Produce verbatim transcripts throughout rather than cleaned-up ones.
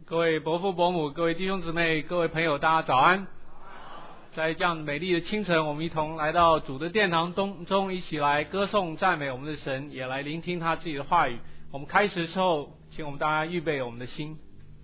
各位伯父伯母，各位弟兄姊妹，各位朋友，大家早安。在这样美丽的清晨，我们一同来到主的殿堂中，一起来歌颂赞美我们的神，也来聆听他自己的话语。我们开始的时候，请我们大家预备我们的心。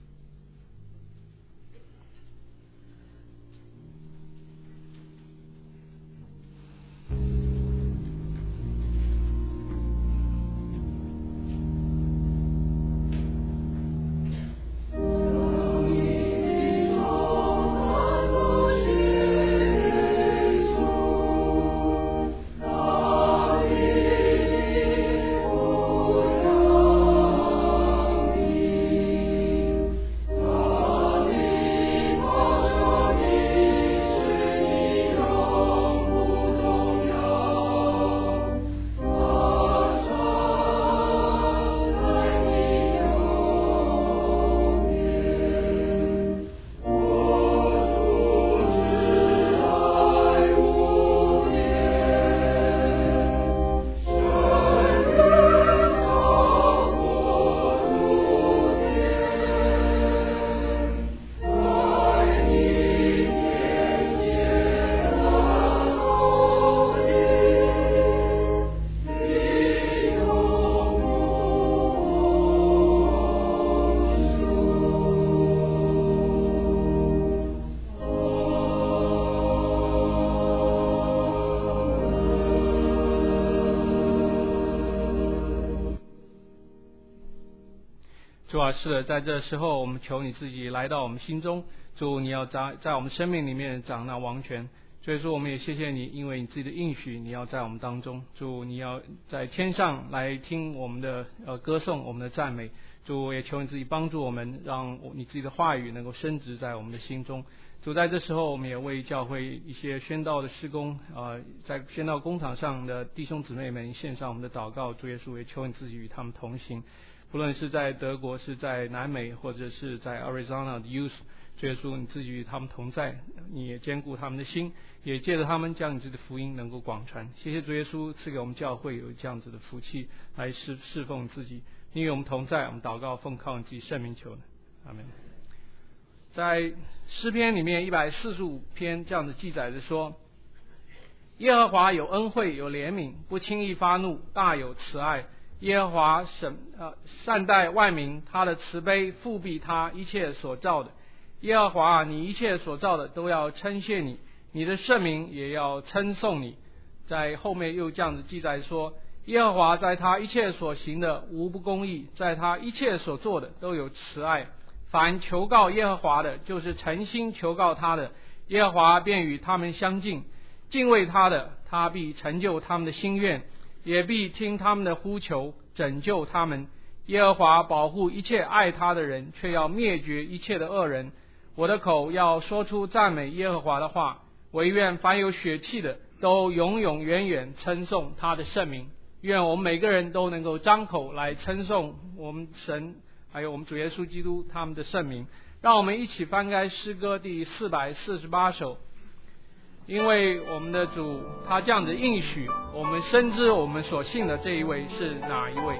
主啊，是的，在这时候，我们求你自己来到我们心中。主，你要在在我们生命里面掌那王权。所以说，我们也谢谢你，因为你自己的应许，你要在我们当中。主，你要在天上来听我们的呃歌颂，我们的赞美。主，也求你自己帮助我们，让你自己的话语能够深植在我们的心中。主，在这时候，我们也为教会一些宣道的事工，呃，在宣道工场上的弟兄姊妹们献上我们的祷告。主耶稣，也求你自己与他们同行。不论是在德国，是在南美，或者是在 Arizona 的 Youth， 主耶稣，你自己与他们同在，你也坚固他们的心，也借着他们将你自己的福音能够广传。谢谢主耶稣赐给我们教会有这样子的福气来侍侍奉自己，你与我们同在，我们祷告奉靠你自己圣名求的，阿们。在诗篇里面一百四十五篇这样子记载着说，耶和华有恩惠有怜悯，不轻易发怒，大有慈爱。耶和华审呃善待万民，他的慈悲复庇他一切所造的。耶和华，你一切所造的都要称谢你，你的圣名也要称颂你。在后面又这样子记载说，耶和华在他一切所行的无不公义，在他一切所做的都有慈爱。凡求告耶和华的，就是诚心求告他的，耶和华便与他们相近。敬畏他的，他必成就他们的心愿，也必听他们的呼求，拯救他们。耶和华保护一切爱他的人，却要灭绝一切的恶人。我的口要说出赞美耶和华的话，惟愿凡有血气的都永永远远称颂他的圣名。愿我们每个人都能够张口来称颂我们神还有我们主耶稣基督他们的圣名。让我们一起翻开诗歌第四百四十八首。因为我们的主他这样的应许，我们深知我们所信的这一位是哪一位。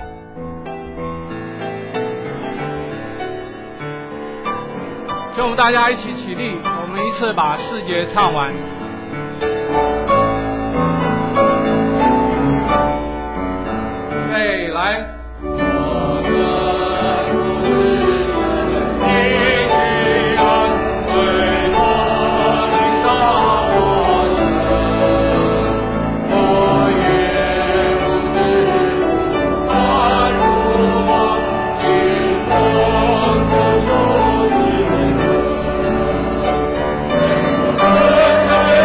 请我们大家一起起立，我们一次把四节唱完。对，来。 Thank you.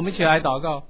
们一起来祷告。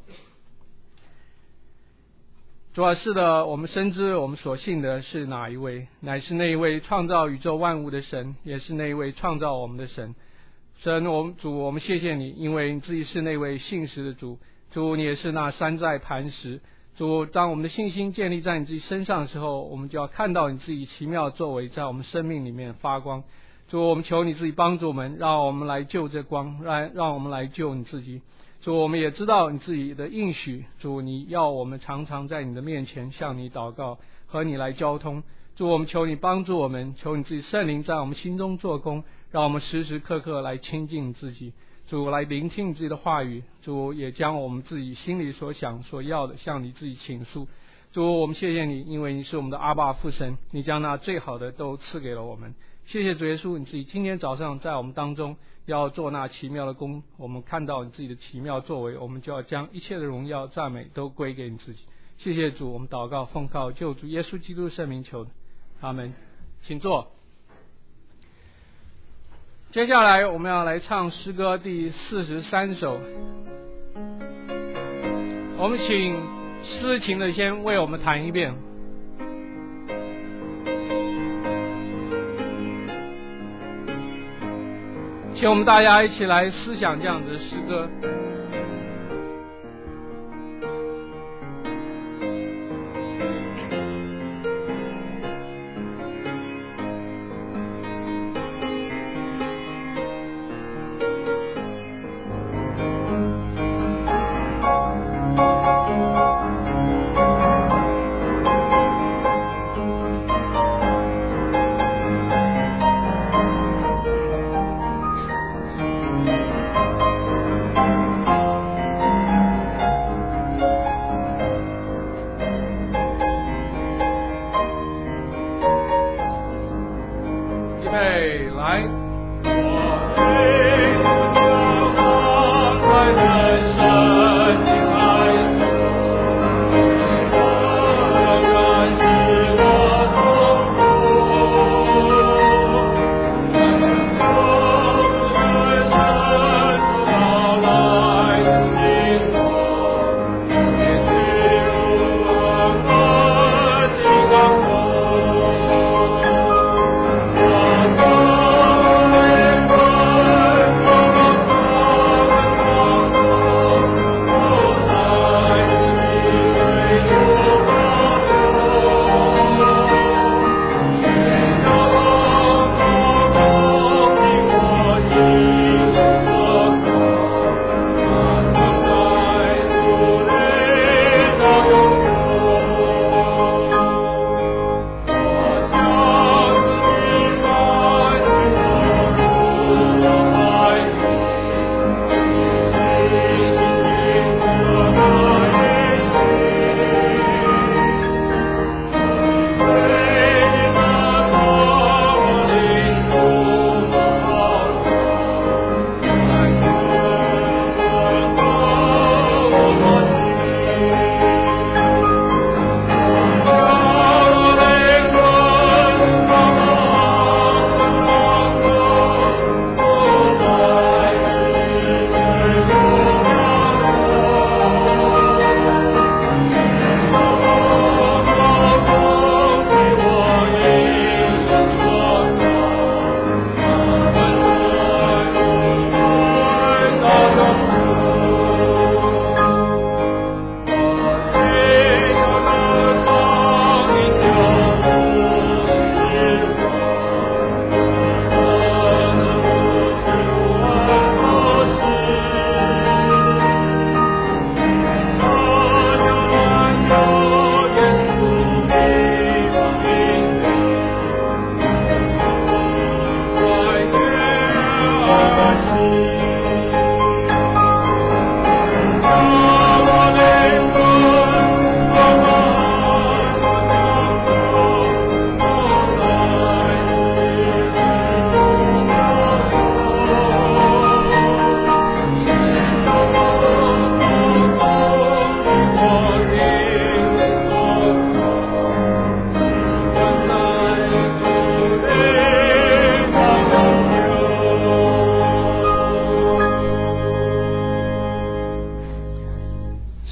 主啊，是的，我们深知我们所信的是哪一位，乃是那一位创造宇宙万物的神，也是那一位创造我们的神。神，我们主，我们谢谢你，因为你自己是那位信实的主。主，你也是那山寨磐石。主，当我们的信心建立在你自己身上的时候，我们就要看到你自己奇妙的作为在我们生命里面发光。主，我们求你自己帮助我们，让我们来救这光，让让我们来救你自己。主，我们也知道你自己的应许。主，你要我们常常在你的面前向你祷告，和你来交通。主，我们求你帮助我们，求你自己圣灵在我们心中做工，让我们时时刻刻来亲近自己。主，来聆听你自己的话语。主，也将我们自己心里所想所要的向你自己倾诉。主，我们谢谢你，因为你是我们的阿爸父神，你将那最好的都赐给了我们。谢谢主耶稣，你自己今天早上在我们当中要做那奇妙的工，我们看到你自己的奇妙作为，我们就要将一切的荣耀赞美都归给你自己。谢谢主，我们祷告奉靠救主耶稣基督圣名求的，阿们。请坐。接下来我们要来唱诗歌第四十三首，我们请诗琴的先为我们弹一遍。请我们大家一起来思想这样子的诗歌。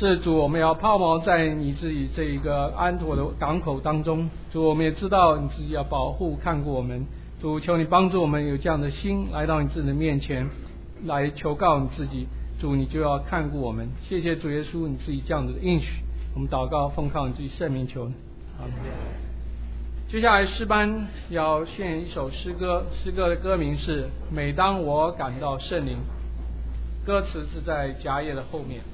是主，我们要抛锚在你自己这一个安妥的港口当中。主，我们也知道你自己要保护看顾我们。主，求你帮助我们有这样的心来到你自己的面前，来求告你自己。主，你就要看顾我们。谢谢主耶稣，你自己这样子的应许。我们祷告，奉靠你自己圣名求。阿们。接下来诗班要献一首诗歌，诗歌的歌名是《每当我感到圣灵》，歌词是在夹页的后面。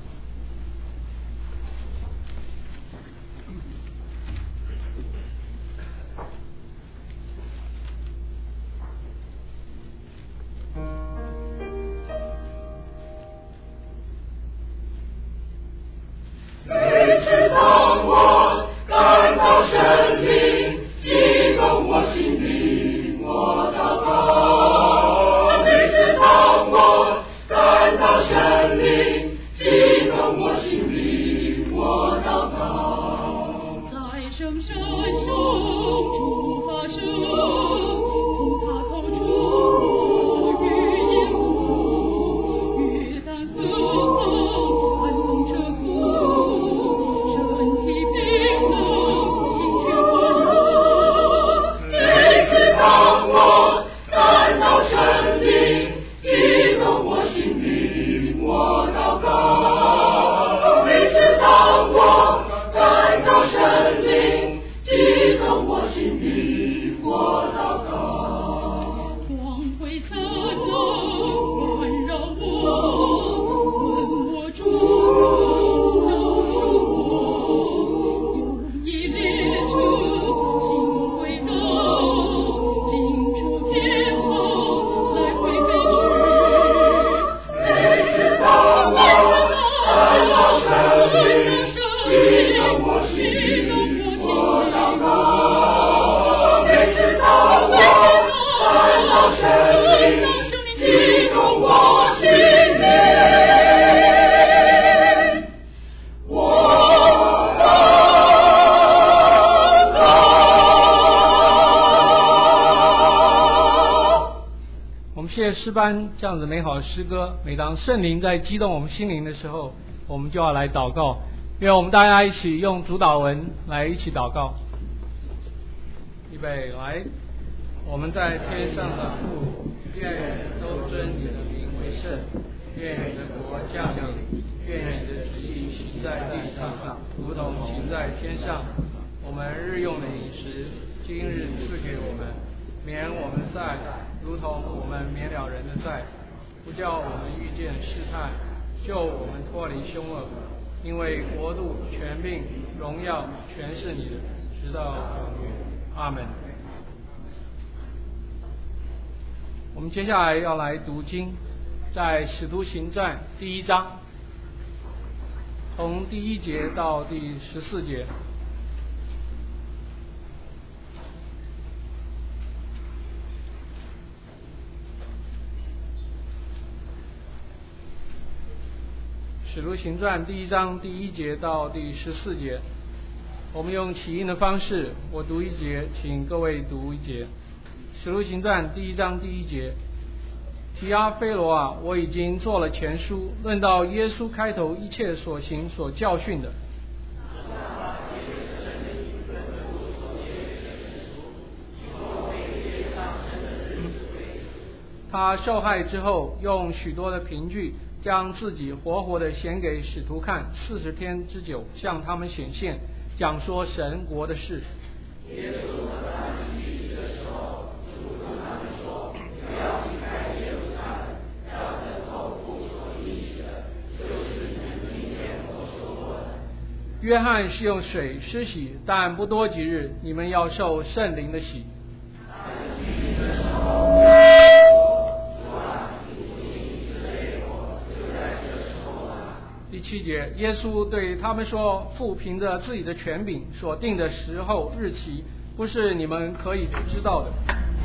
每次当我感到圣灵激动我心里，我祷告。每次当我感到圣灵激动我心里，我祷告。在圣山上主发声，从他口出语言无，约旦河旁寒风彻骨，身体冰冷，心却火热。每次当我感到圣灵激动我心里，我祷告。每次当我感到圣灵激动我心里，我祷告。光辉灿烂环绕我，问我主留住我，用一列车心回到近处天堂来回飞去。每次当我感到圣灵激动我心里，我祷告。每次当我感到圣灵激动我心里，我祷告。 我们谢谢诗班这样子美好的诗歌。每当圣灵在激动我们心灵的时候，我们就要来祷告。愿我们大家一起用主祷文来一起祷告。预备，来！我们在天上的父，愿人都尊你的名为圣。愿你的国降临。愿你的旨意行在地上，如同行在天上。我们日用的饮食，今日赐给我们，免我们债，如同我们免了人的债，不叫我们遇见试探，救我们脱离凶恶。因为国度、权柄、荣耀，全是你的，直到永远。阿门。我们接下来要来读经，在使徒行传第一章，从第一节到第十四节。使徒行传第一章第一节到第十四节，我们用起印的方式，我读一节，请各位读一节。使徒行传第一章第一节，提阿非罗啊，我已经做了前书，论到耶稣开头一切所行所教训的。他受害之后，用许多的凭据，将自己活活的显给使徒看，四十天之久，向他们显现，讲说神国的事。 耶稣和他们聚集的时候，主对他们说：不要离开耶路撒冷，要等候父所应许的，就是你们听见我说过的。 约翰是用水施洗，但不多几日，你们要受圣灵的洗。 他们聚集的时候， 第七节，耶稣对他们说：父凭着自己的权柄所定的时候日期，不是你们可以知道的。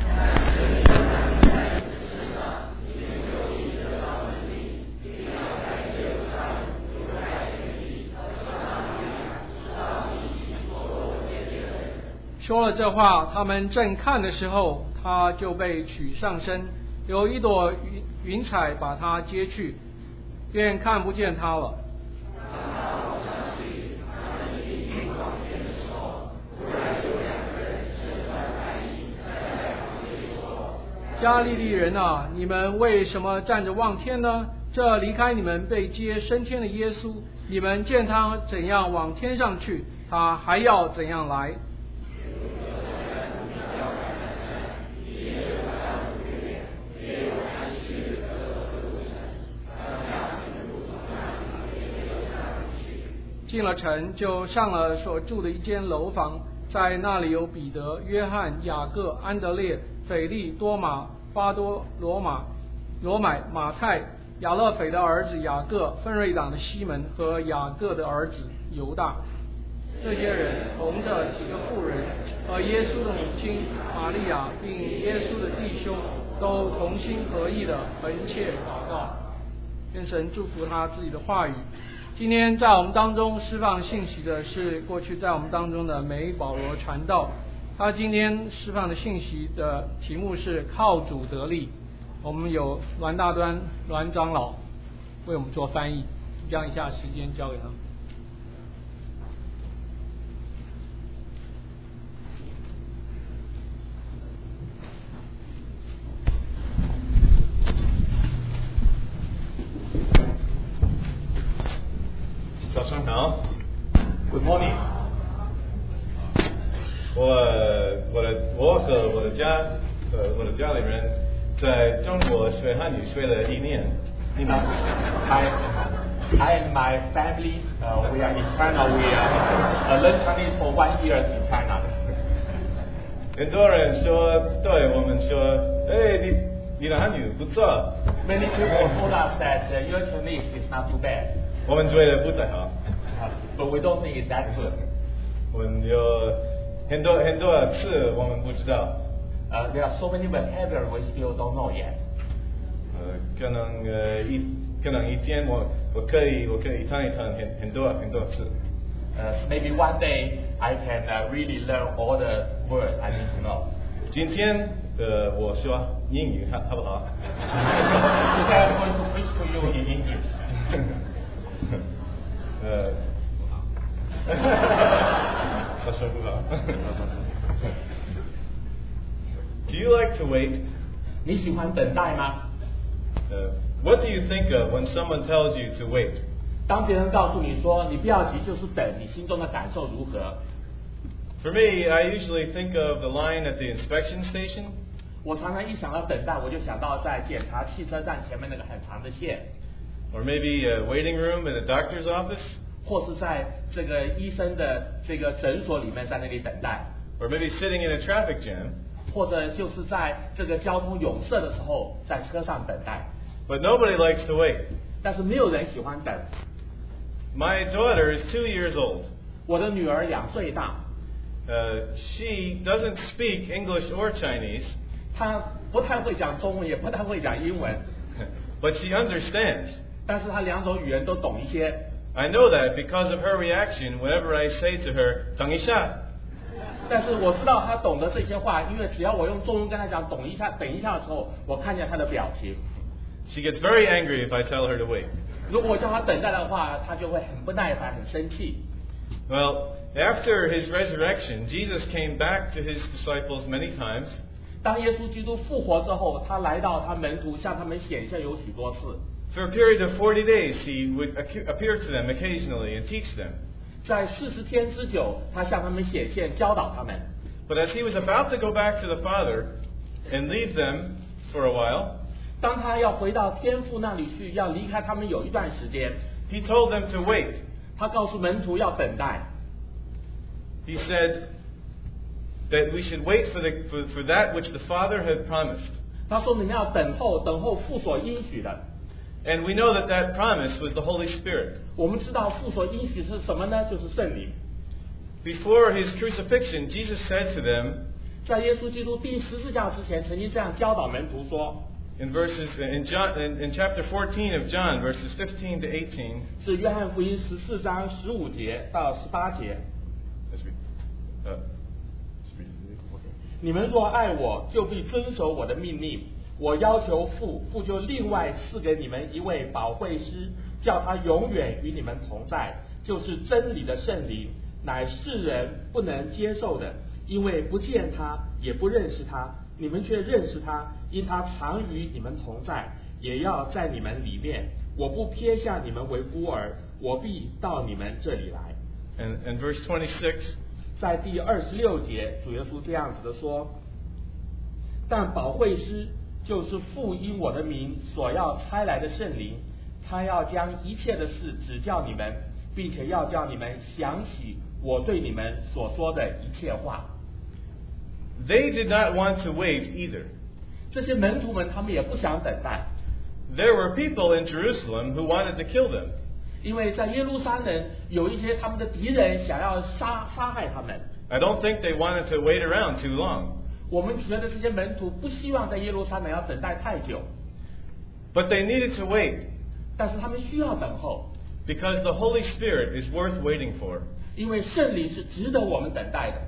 说了这话，他们正看的时候，他就被取上身，有一朵云云彩把他接去，便看不见他了。 加利利人啊，你们为什么站着望天呢？这离开你们被接升天的耶稣，你们见他怎样往天上去，他还要怎样来。进了城，就上了所住的一间楼房，在那里有彼得、约翰、雅各、安德烈、腓利、多马、巴多罗马、罗买、马太、亚勒腓的儿子雅各、分瑞党的西门和雅各的儿子犹大。这些人同着几个妇人和耶稣的母亲玛利亚，并耶稣的弟兄，都同心合意的恳切祷告。愿神祝福他自己的话语。今天在我们当中释放信息的是过去在我们当中的梅保罗传道，他今天释放的信息的题目是靠主得力。我们有栾大端栾长老为我们做翻译，将以下时间交给他们。 早上好 Good morning. 我我的我和我的家呃我的家里人在中国学汉语学了一年。你们 I, I and my family, uh, we are in China. We uh, learn Chinese for one year in China. 很多人说对我们说，哎，你你的汉语不错。 Many people told us that uh, your Chinese is not too bad. 我们觉得不太好。 Uh, but we don't think it's that good. 我们有很多很多词我们不知道。 Uh, there are so many vocabulary we still don't know yet. 呃，可能呃一可能一天我我可以我可以谈一谈很很多很多词。 Uh, maybe one day I can uh, really learn all the words I need to know. 今天呃我说英语好好不好？ Today I'm going to preach to you in English. 呃，我说不好。Do you like to wait? 你喜欢等待吗？ Uh, what do you think of when someone tells you to wait? 当别人告诉你说你不要急，就是等，你心中的感受如何？ For me, I usually think of the line at the inspection station. 我常常一想到等待，我就想到在检查汽车站前面那个很长的线， Or maybe a waiting room at a doctor's office. 或是在这个医生的这个诊所里面在那里等待， Or maybe sitting in a traffic jam. 或者就是在这个交通拥塞的时候在车上等待。 But nobody likes to wait. 但是没有人喜欢等。 My daughter is two years old. 我的女儿两岁大， Uh, she doesn't speak English or Chinese, 她不太会讲中文，也不太会讲英文， but she understands. 但是她两种语言都懂一些。 I know that because of her reaction whenever I say to her, 等一下. 但是我知道她懂得这些话，因为只要我用中文跟她讲等一下等一下的时候，我看见她的表情。 She gets very angry if I tell her to wait. 如果我叫她等待的话，她就会很不耐烦，很生气。 Well, after his resurrection, Jesus came back to his disciples many times. 当耶稣基督复活之后，他来到他门徒，向他们显现有许多次。 For a period of forty days, he would appear to them occasionally and teach them. 在四十天之久，他向他们显现，教导他们。 But as he was about to go back to the Father and leave them for a while, 当他要回到天父那里去，要离开他们有一段时间， he told them to wait. 他告诉门徒要等待。 He said that we should wait for, the, for, for that which the Father had promised. 他说你们要等候，等候父所应许的。 And we know that that promise was the Holy Spirit. 我们知道父所应许是什么呢？就是圣灵。 Before his crucifixion, Jesus said to them, 在耶稣基督钉十字架之前，曾经这样教导门徒说。 in verses in John in, in chapter fourteen of John, verses fifteen to eighteen. 是约翰福音十四章十五节到十八节。 Let's read. Uh, let's read. 你们若爱我，就必遵守我的命令。我要求父，父就另外赐给你们一位保惠师，叫他永远与你们同在，就是真理的圣灵，乃世人不能接受的，因为不见他，也不认识他。 你们却认识他，因他常与你们同在，也要在你们里面。我不撇下你们为孤儿，我必到你们这里来。 And, and verse twenty-six, 在第二十六节，主耶稣这样子的说：但保惠师就是父因我的名所要差来的圣灵，他要将一切的事指教你们，并且要叫你们想起我对你们所说的一切话。 they did not want to wait either. 这些门徒们他们也不想等待， There were people in Jerusalem who wanted to kill them. 因为在耶路撒冷有一些他们的敌人想要杀杀害他们。 I don't think they wanted to wait around too long. 我们觉得这些门徒不希望在耶路撒冷要等待太久， But they needed to wait 但是他们需要等候， because the Holy Spirit is worth waiting for. 因为圣灵是值得我们等待的。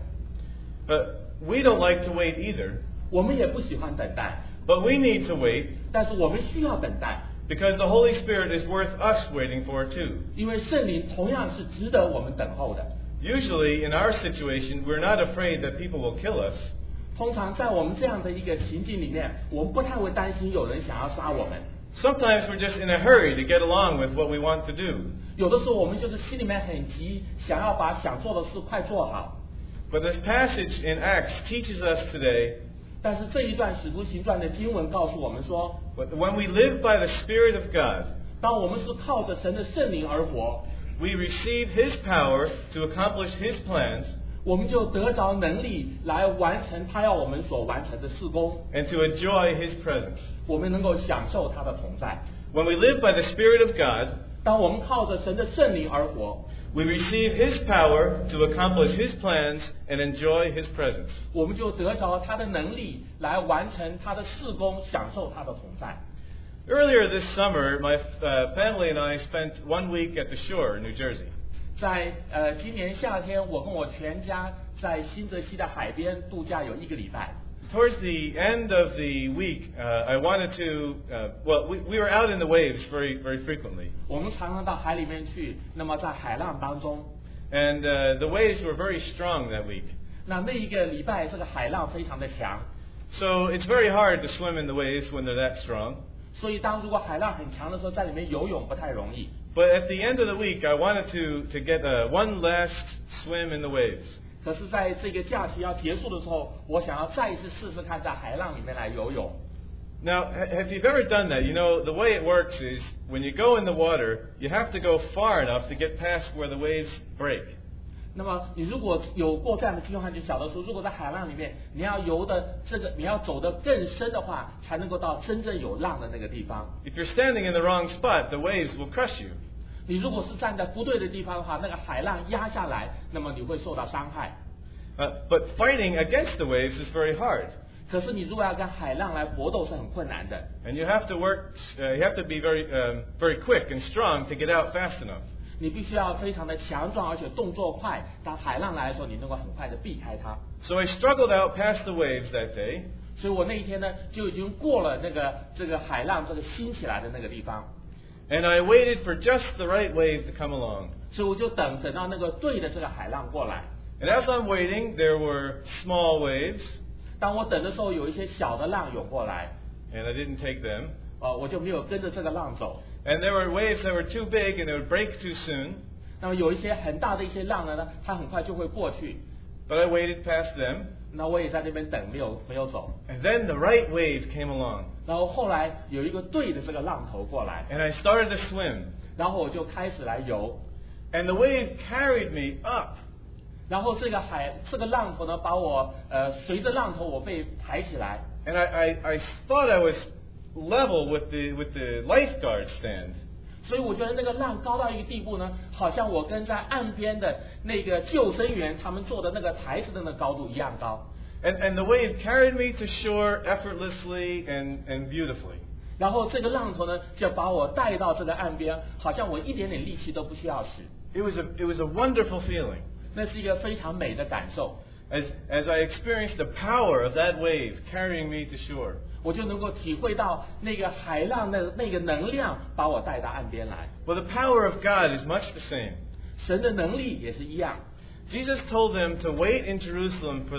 But we don't like to wait either. 我们也不喜欢等待， But we need to wait 但是我们需要等待， because the Holy Spirit is worth us waiting for too. 因为圣灵同样是值得我们等候的。 Usually in our situation, we're not afraid that people will kill us. 通常在我们这样的一个情境里面，我们不太会担心有人想要杀我们。 Sometimes we're just in a hurry to get along with what we want to do. 有的时候我们就是心里面很急，想要把想做的事快做好。 But this passage in Acts teaches us today 但是这一段使徒行传的经文告诉我们说， that when we live by the Spirit of God, 当我们是靠着神的圣灵而活， we receive His power to accomplish His plans 我们就得着能力来完成他要我们所完成的事工， and to enjoy His presence. 我们能够享受他的同在。 When we live by the Spirit of God, 当我们靠着神的圣灵而活， we receive His power to accomplish His plans and enjoy His presence. 我们就得着他的能力来完成他的事工，享受他的同在。 Earlier this summer, my uh, family and I spent one week at the shore in New Jersey. 在呃今年夏天，我跟我全家在新泽西的海边度假有一个礼拜。 Towards the end of the week, uh, I wanted to, uh, well, we, we were out in the waves very, very frequently. 我们常常到海里面去，那么在海浪当中， And uh, the waves were very strong that week. 那那一个礼拜这个海浪非常的强， So it's very hard to swim in the waves when they're that strong. 所以当如果海浪很强的时候，在里面游泳不太容易。 But at the end of the week, I wanted to, to get uh, one last swim in the waves. 可是在这个假期要结束的时候，我想要再一次试试看在海浪里面来游泳。 Now, ha- have you ever done that? You know, the way it works is when you go in the water, you have to go far enough to get past where the waves break. 那么你如果有过这样的经验，就晓得说，如果在海浪里面，你要游的这个，你要走得更深的话，才能够到真正有浪的那个地方。 If you're standing in the wrong spot, the waves will crush you. 你如果是站在不对的地方的话，那个海浪压下来，那么你会受到伤害。 Uh, but fighting against the waves is very hard. 可是你如果要跟海浪来搏斗是很困难的， And you have to work, uh, you have to be very, um, very quick and strong to get out fast enough. 你必须要非常的强壮，而且动作快。当海浪来的时候，你能够很快的避开它。 So I struggled out past the waves that day. 所以我那一天呢，就已经过了那个这个海浪这个兴起来的那个地方， And I waited for just the right wave to come along. 所以我就等等到那个对的这个海浪过来。 And as I'm waiting, there were small waves, 当我等的时候，有一些小的浪涌过来， and I didn't take them. 呃，我就没有跟着这个浪走。 And there were waves that were too big and they would break too soon. 那么有一些很大的一些浪呢，呢，它很快就会过去。 But I waited past them. 那我也在那边等，没有没有走。 And then the right wave came along. 然后后来有一个对的这个浪头过来， And I started to swim. 然后我就开始来游。 And the wave carried me up. 然后这个海这个浪头呢，把我呃随着浪头我被抬起来。 And I, I, I thought I was level with the, with the lifeguard stand. 所以我觉得那个浪高到一个地步呢，好像我跟在岸边的那个救生员他们坐的那个台子的那个高度一样高。 And, and the wave carried me to shore effortlessly and, and beautifully. 然后这个浪头呢，就把我带到这个岸边，好像我一点点力气都不需要使。 It was a, it was a wonderful feeling 那是一个非常美的感受。 as, as I experienced the power of that wave carrying me to shore. 我就能够体会到那个海浪的那个能量把我带到岸边来。 Well, the power of God is much the same. 神的能力也是一样。 Jesus told them to wait in Jerusalem for the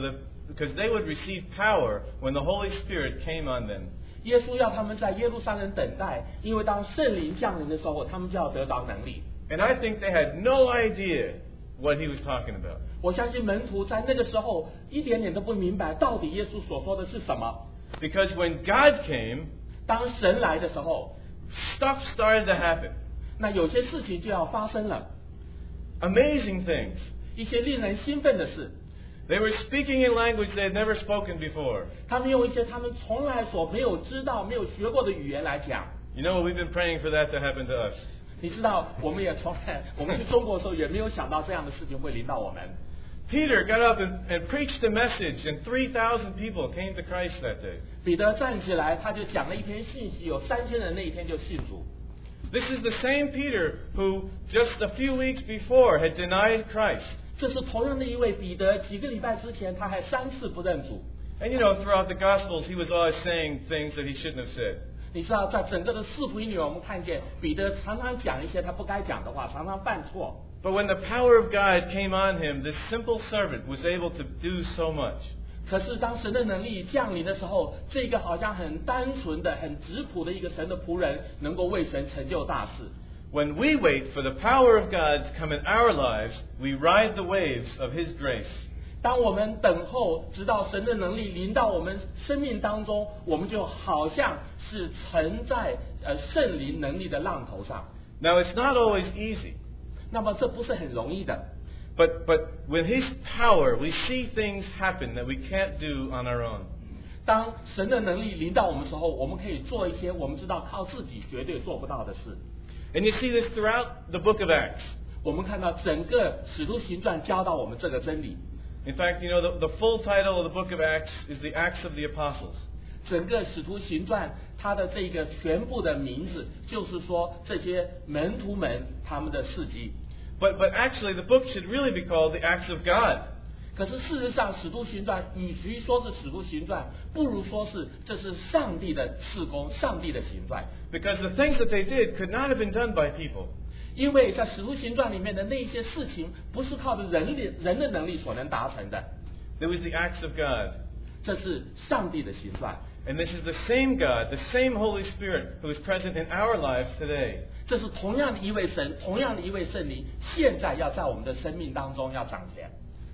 because they would receive power when the Holy Spirit came on them. 耶稣要他们在耶路撒冷等待，因为当圣灵降临的时候，他们就要得着能力。 And I think they had no idea what he was talking about. 我相信门徒在那个时候一点点都不明白，到底耶稣所说的是什么。 Because when God came, 当神来的时候， stuff started to happen. 那有些事情就要发生了， Amazing things. 一些令人兴奋的事。 They were speaking in language they had never spoken before. 他们用一些他们从来所没有知道、没有学过的语言来讲。 You know, we've been praying for that to happen to us. 你知道，我们也从来，我们去中国的时候也没有想到这样的事情会临到我们。 Peter got up and, and preached a message, and three thousand people came to Christ that day. 彼得站起来，他就讲了一篇信息，有三千人那一天就信主。 This is the same Peter who just a few weeks before had denied Christ. 这是同样的一位彼得，几个礼拜之前他还三次不认主。 And you know, throughout the Gospels, he was always saying things that he shouldn't have said. 你知道，在整个的四福音里，我们看见彼得常常讲一些他不该讲的话，常常犯错。 But when the power of God came on him, this simple servant was able to do so much. 可是当神的能力降临的时候，这个好像很单纯的、很质朴的一个神的仆人，能够为神成就大事。 When we wait for the power of God to come in our lives, we ride the waves of His grace. 当我们等候直到神的能力临到我们生命当中，我们就好像是乘在呃圣灵能力的浪头上。 Now, it's not always easy. 那么这不是很容易的。 But, but with His power, we see things happen that we can't do on our own. 当神的能力临到我们的时候，我们可以做一些我们知道靠自己绝对做不到的事。 And you see this throughout the book of Acts. 我们看到整个使徒行传教导我们这个真理。 In fact, you know, the, the full title of the book of Acts is the Acts of the Apostles. 整个使徒行传它的这个全部的名字，就是说这些门徒们他们的事迹。 But, but actually, the book should really be called the Acts of God. 可是事实上，使徒行传与其说是使徒行传，不如说是这是上帝的事工，上帝的行传。 Because the things that they did could not have been done by people. 因为在使徒行传里面的那些事情，不是靠着人力人的能力所能达成的， It was the acts of God. 这是上帝的行传。 And this is the same God, the same Holy Spirit who is present in our lives today. 这是同样的一位神，同样的一位圣灵，现在要在我们的生命当中要掌权。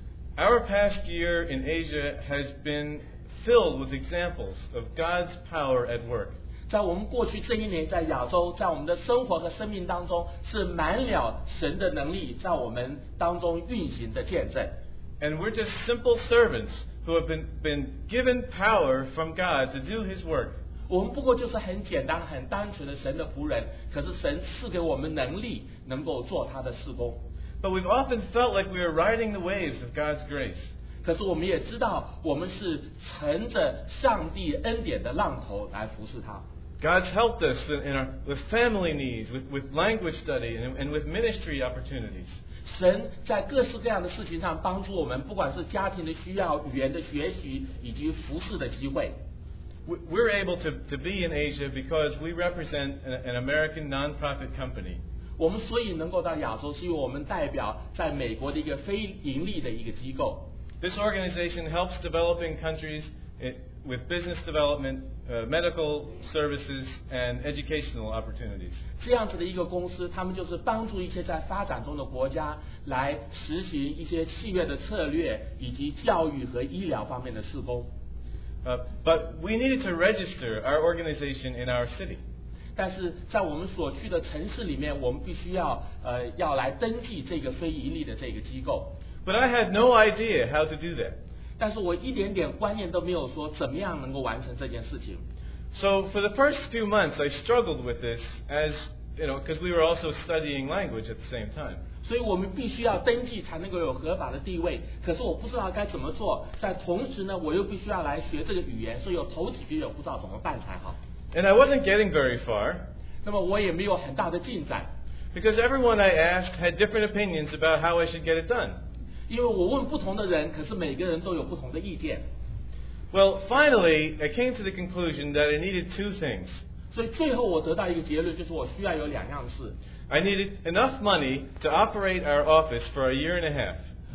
Our past year in Asia has been filled with examples of God's power at work. 在我们过去这一年，在亚洲，在我们的生活和生命当中，是满了神的能力在我们当中运行的见证。 And we're just simple servants who have been, been given power from God to do His work. 我们不过就是很简单、很单纯的神的仆人，可是神赐给我们能力，能够做他的事工。 But we've often felt like we are riding the waves of God's grace. 可是我们也知道，我们是乘着上帝恩典的浪头来服侍他。 God's helped us in our, with family needs, with, with language study, and, and with ministry opportunities. 神在各式各样的事情上帮助我们，不管是家庭的需要、语言的学习，以及服侍的机会。 We're able to, to be in Asia because we represent an, an American non-profit company. 我们所以能够到亚洲，是因为我们代表在美国的一个非盈利的一个机构。 This organization helps developing countries with business development, uh, medical services, and educational opportunities. 这样子的一个公司，他们就是帮助一些在发展中的国家来实行一些企业的策略，以及教育和医疗方面的事工。 Uh, but we needed to register our organization in our city. 但是在我们所去的城市里面，我们必须要呃要来登记这个非盈利的这个机构。 But I had no idea how to do that. 但是我一点点观念都没有，说怎么样能够完成这件事情。 So for the first few months, I struggled with this, as you know, because we were also studying language at the same time. 所以我们必须要登记才能够有合法的地位。可是我不知道该怎么做，在同时呢，我又必须要来学这个语言，所以有头几个月我不知道怎么办才好。 And I wasn't getting very far. 那么我也没有很大的进展， Because everyone I asked had different opinions about how I should get it done. 因为我问不同的人，可是每个人都有不同的意见。 Well, finally, I came to the conclusion that I needed two things. 所以最后我得到一个结论，就是我需要有两样事。 I needed enough money to operate our office for a year and a half.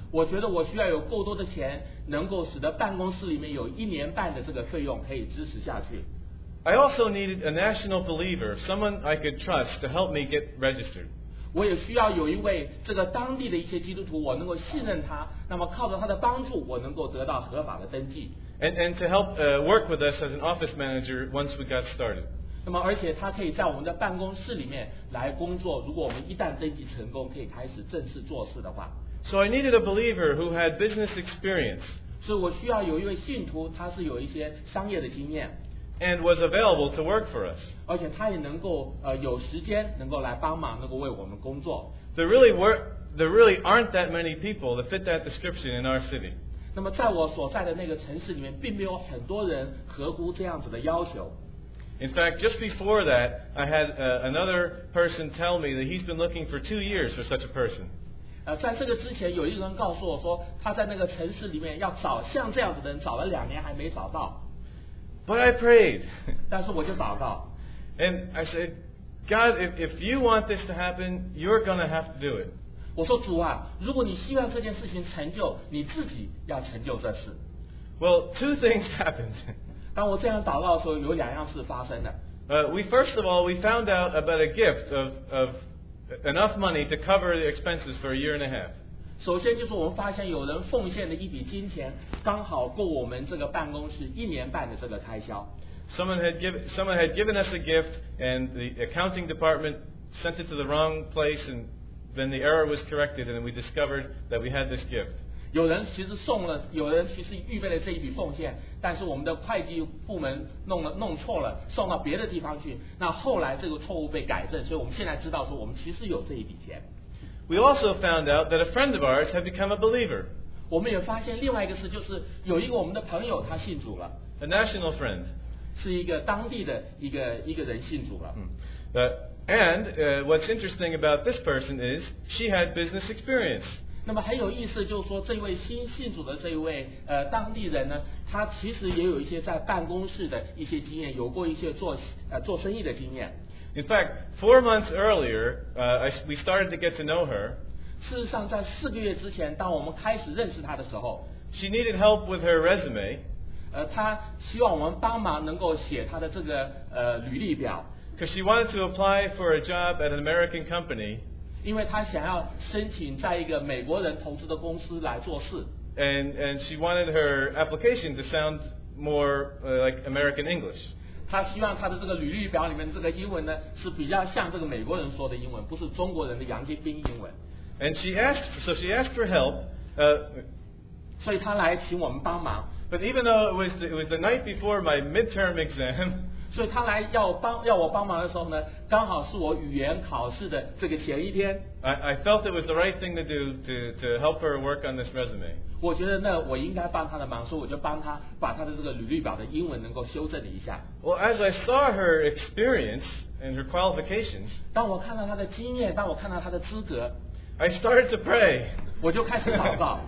我觉得我需要有够多的钱，能够使得办公室里面有一年半的这个费用可以支持下去。 I also needed a national believer, someone I could trust to help me get registered. 我也需要有一位这个当地的一些基督徒，我能够信任他，那么靠着他的帮助，我能够得到合法的登记。 And, and to help uh, work with us as an office manager once we got started. 那么而且他可以在我们的办公室里面来工作，如果我们一旦登记成功，可以开始正式做事的话。 So I needed a believer who had business experience. 所以我需要有一位信徒，他是有一些商业的经验。 And was available to work for us. 而且他也能够呃有时间能够来帮忙，能够为我们工作。 There really were, there really aren't that many people that fit that description in our city. 那么在我所在的那个城市里面，并没有很多人合乎这样子的要求。 In fact, just before that, I had uh, another person tell me that he's been looking for two years for such a person. 呃，在这个之前，有一个人告诉我说，他在那个城市里面要找像这样子的人，找了两年还没找到。 But I prayed. 但是我就祷告。 And I said, God, if, if you want this to happen, you're going to have to do it. 我说主啊，如果你希望这件事情成就，你自己要成就这事。 Well, two things happened. 当我这样祷告的时候，有两样事发生了。 Uh, we first of all, we found out about a gift of, of enough money to cover the expenses for a year and a half. 首先就是我们发现有人奉献的一笔金钱，刚好够我们这个办公室一年半的这个开销。 Someone had given someone had given us a gift, and the accounting department sent it to the wrong place, and then the error was corrected, and we discovered that we had this gift. 有人其实送了，有人其实预备了这一笔奉献，但是我们的会计部门弄了弄错了，送到别的地方去。那后来这个错误被改正，所以我们现在知道说我们其实有这一笔钱。 We also found out that a friend of ours had become a believer. 我们也发现另外一个事，就是有一个我们的朋友他信主了， A national friend. 是一个当地的一个一个人信主了。 Uh, and uh, what's interesting about this person is she had business experience. 那么很有意思，就是说这位新信主的这一位呃当地人呢，他其实也有一些在办公室的一些经验，有过一些做呃做生意的经验。 In fact, four months earlier, uh, I, we started to get to know her. 事实上，在四个月之前，当我们开始认识他的时候， She needed help with her resume. 呃，他希望我们帮忙能够写他的这个呃履历表， Because she wanted to apply for a job at an American company. 因为他想要申请在一个美国人投资的公司来做事。 And, and she wanted her application to sound more uh, like American English. 他希望他的这个履历表里面这个英文呢是比较像这个美国人说的英文，不是中国人的洋泾滨英文。 And she asked, so she asked for help. Uh, 所以他来请我们帮忙。 but even though it was the, it was the night before my midterm exam, 所以他来要帮要我帮忙的时候呢，刚好是我语言考试的这个前一天。 I, I felt it was the right thing to do to, to help her work on this resume. 我觉得呢，我应该帮他的忙，所以我就帮他把他的这个履历表的英文能够修正了一下。 Well, as I saw her experience and her qualifications, 当我看到他的经验，当我看到他的资格， I started to pray. 我就开始祷告。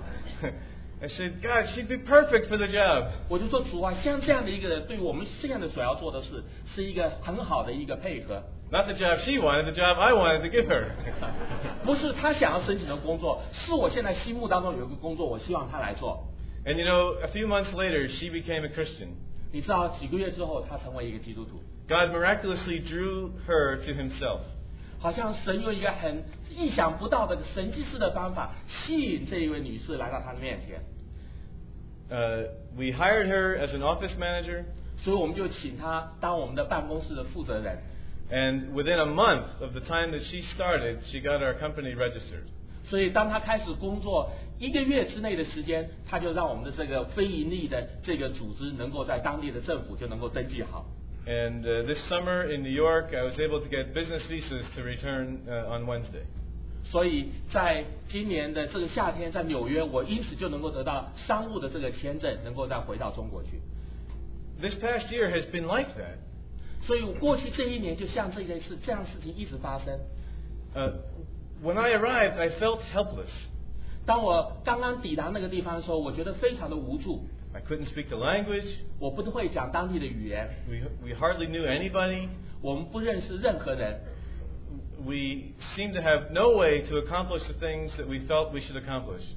I said, God, she'd be perfect for the job. 我就说主啊，像这样的一个人，对于我们现在的所要做的事，是一个很好的一个配合。 Not the job she wanted, the job I wanted to give her. 不是他想要申请的工作，是我现在心目当中有一个工作，我希望他来做。 And you know, a few months later, she became a Christian. 你知道，几个月之后，他成为一个基督徒。 God miraculously drew her to himself. 好像神用一个很意想不到的神迹式的方法，吸引这一位女士来到他的面前。 Uh, we hired her as an office manager. 所以我们就请她当我们的办公室的负责人。 And within a month of the time that she started, she got our company registered. 所以当她开始工作一个月之内的时间，她就让我们的这个非盈利的这个组织能够在当地的政府就能够登记好。 And uh, this summer in New York, I was able to get business visas to return uh, on Wednesday. 所以在今年的这个夏天，在纽约，我因此就能够得到商务的这个签证，能够再回到中国去。 This past year has been like that. 所以过去这一年，就像这件事这样的事情一直发生。 Uh, when I arrived, I felt helpless. 当我刚刚抵达那个地方的时候，我觉得非常的无助。 I couldn't speak the language. 我不会讲当地的语言， We, we hardly knew anybody. 我们不认识任何人。 We seemed to have no way to accomplish the things that we felt we should accomplish.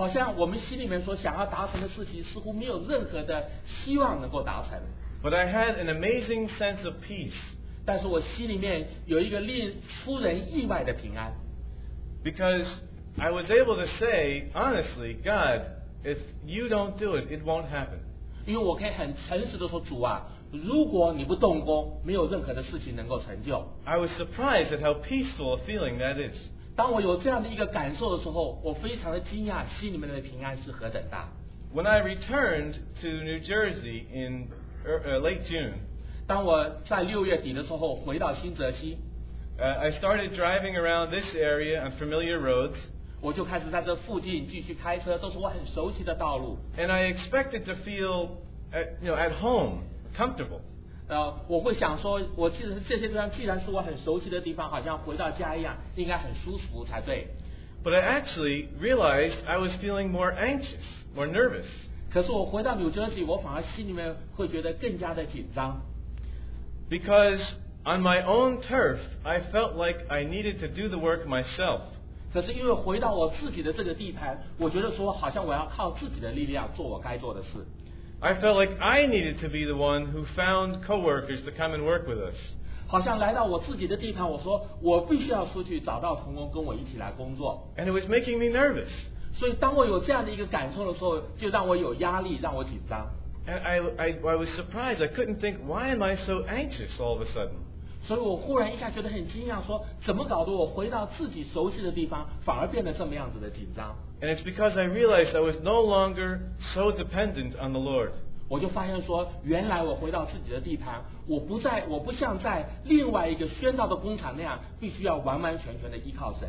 好像我们心里面所想要达成的事情，似乎没有任何的希望能够达成。 But I had an amazing sense of peace. 但是我心里面有一个令出人意外的平安， Because I was able to say, honestly, God, if you don't do it, it won't happen. 因为我可以很诚实的说，主啊，如果你不动工，没有任何的事情能够成就。 I was surprised at how peaceful a feeling that is. 当我有这样的一个感受的时候，我非常的惊讶，心里面的平安是何等大。 When I returned to New Jersey in uh, late June, 当我在六月底的时候回到新泽西， uh, I started driving around this area on familiar roads, 我就开始在这附近继续开车，都是我很熟悉的道路。 and I expected to feel, at, you know, at home, comfortable. 呃，我会想说，我记得这些地方既然是我很熟悉的地方，好像回到家一样，应该很舒服才对。 But I actually realized I was feeling more anxious, more nervous. 可是我回到纽泽西，我反而心里面会觉得更加的紧张。 Because on my own turf, I felt like I needed to do the work myself. 可是因为回到我自己的这个地盘，我觉得说好像我要靠自己的力量做我该做的事。 I felt like I needed to be the one who found coworkers to come and work with us. 好像来到我自己的地盘，我说我必须要出去找到同工跟我一起来工作。 And it was making me nervous. 所以当我有这样的一个感受的时候，就让我有压力，让我紧张。 And I, I, I was surprised. I couldn't think, why am I so anxious all of a sudden? 所以我忽然一下觉得很惊讶，说怎么搞得我回到自己熟悉的地方，反而变得这么样子的紧张？ And it's because I realized I was no longer so dependent on the Lord. 我就发现说，原来我回到自己的地盘，我不在，我不像在另外一个宣道的工厂那样，必须要完完全全的依靠神。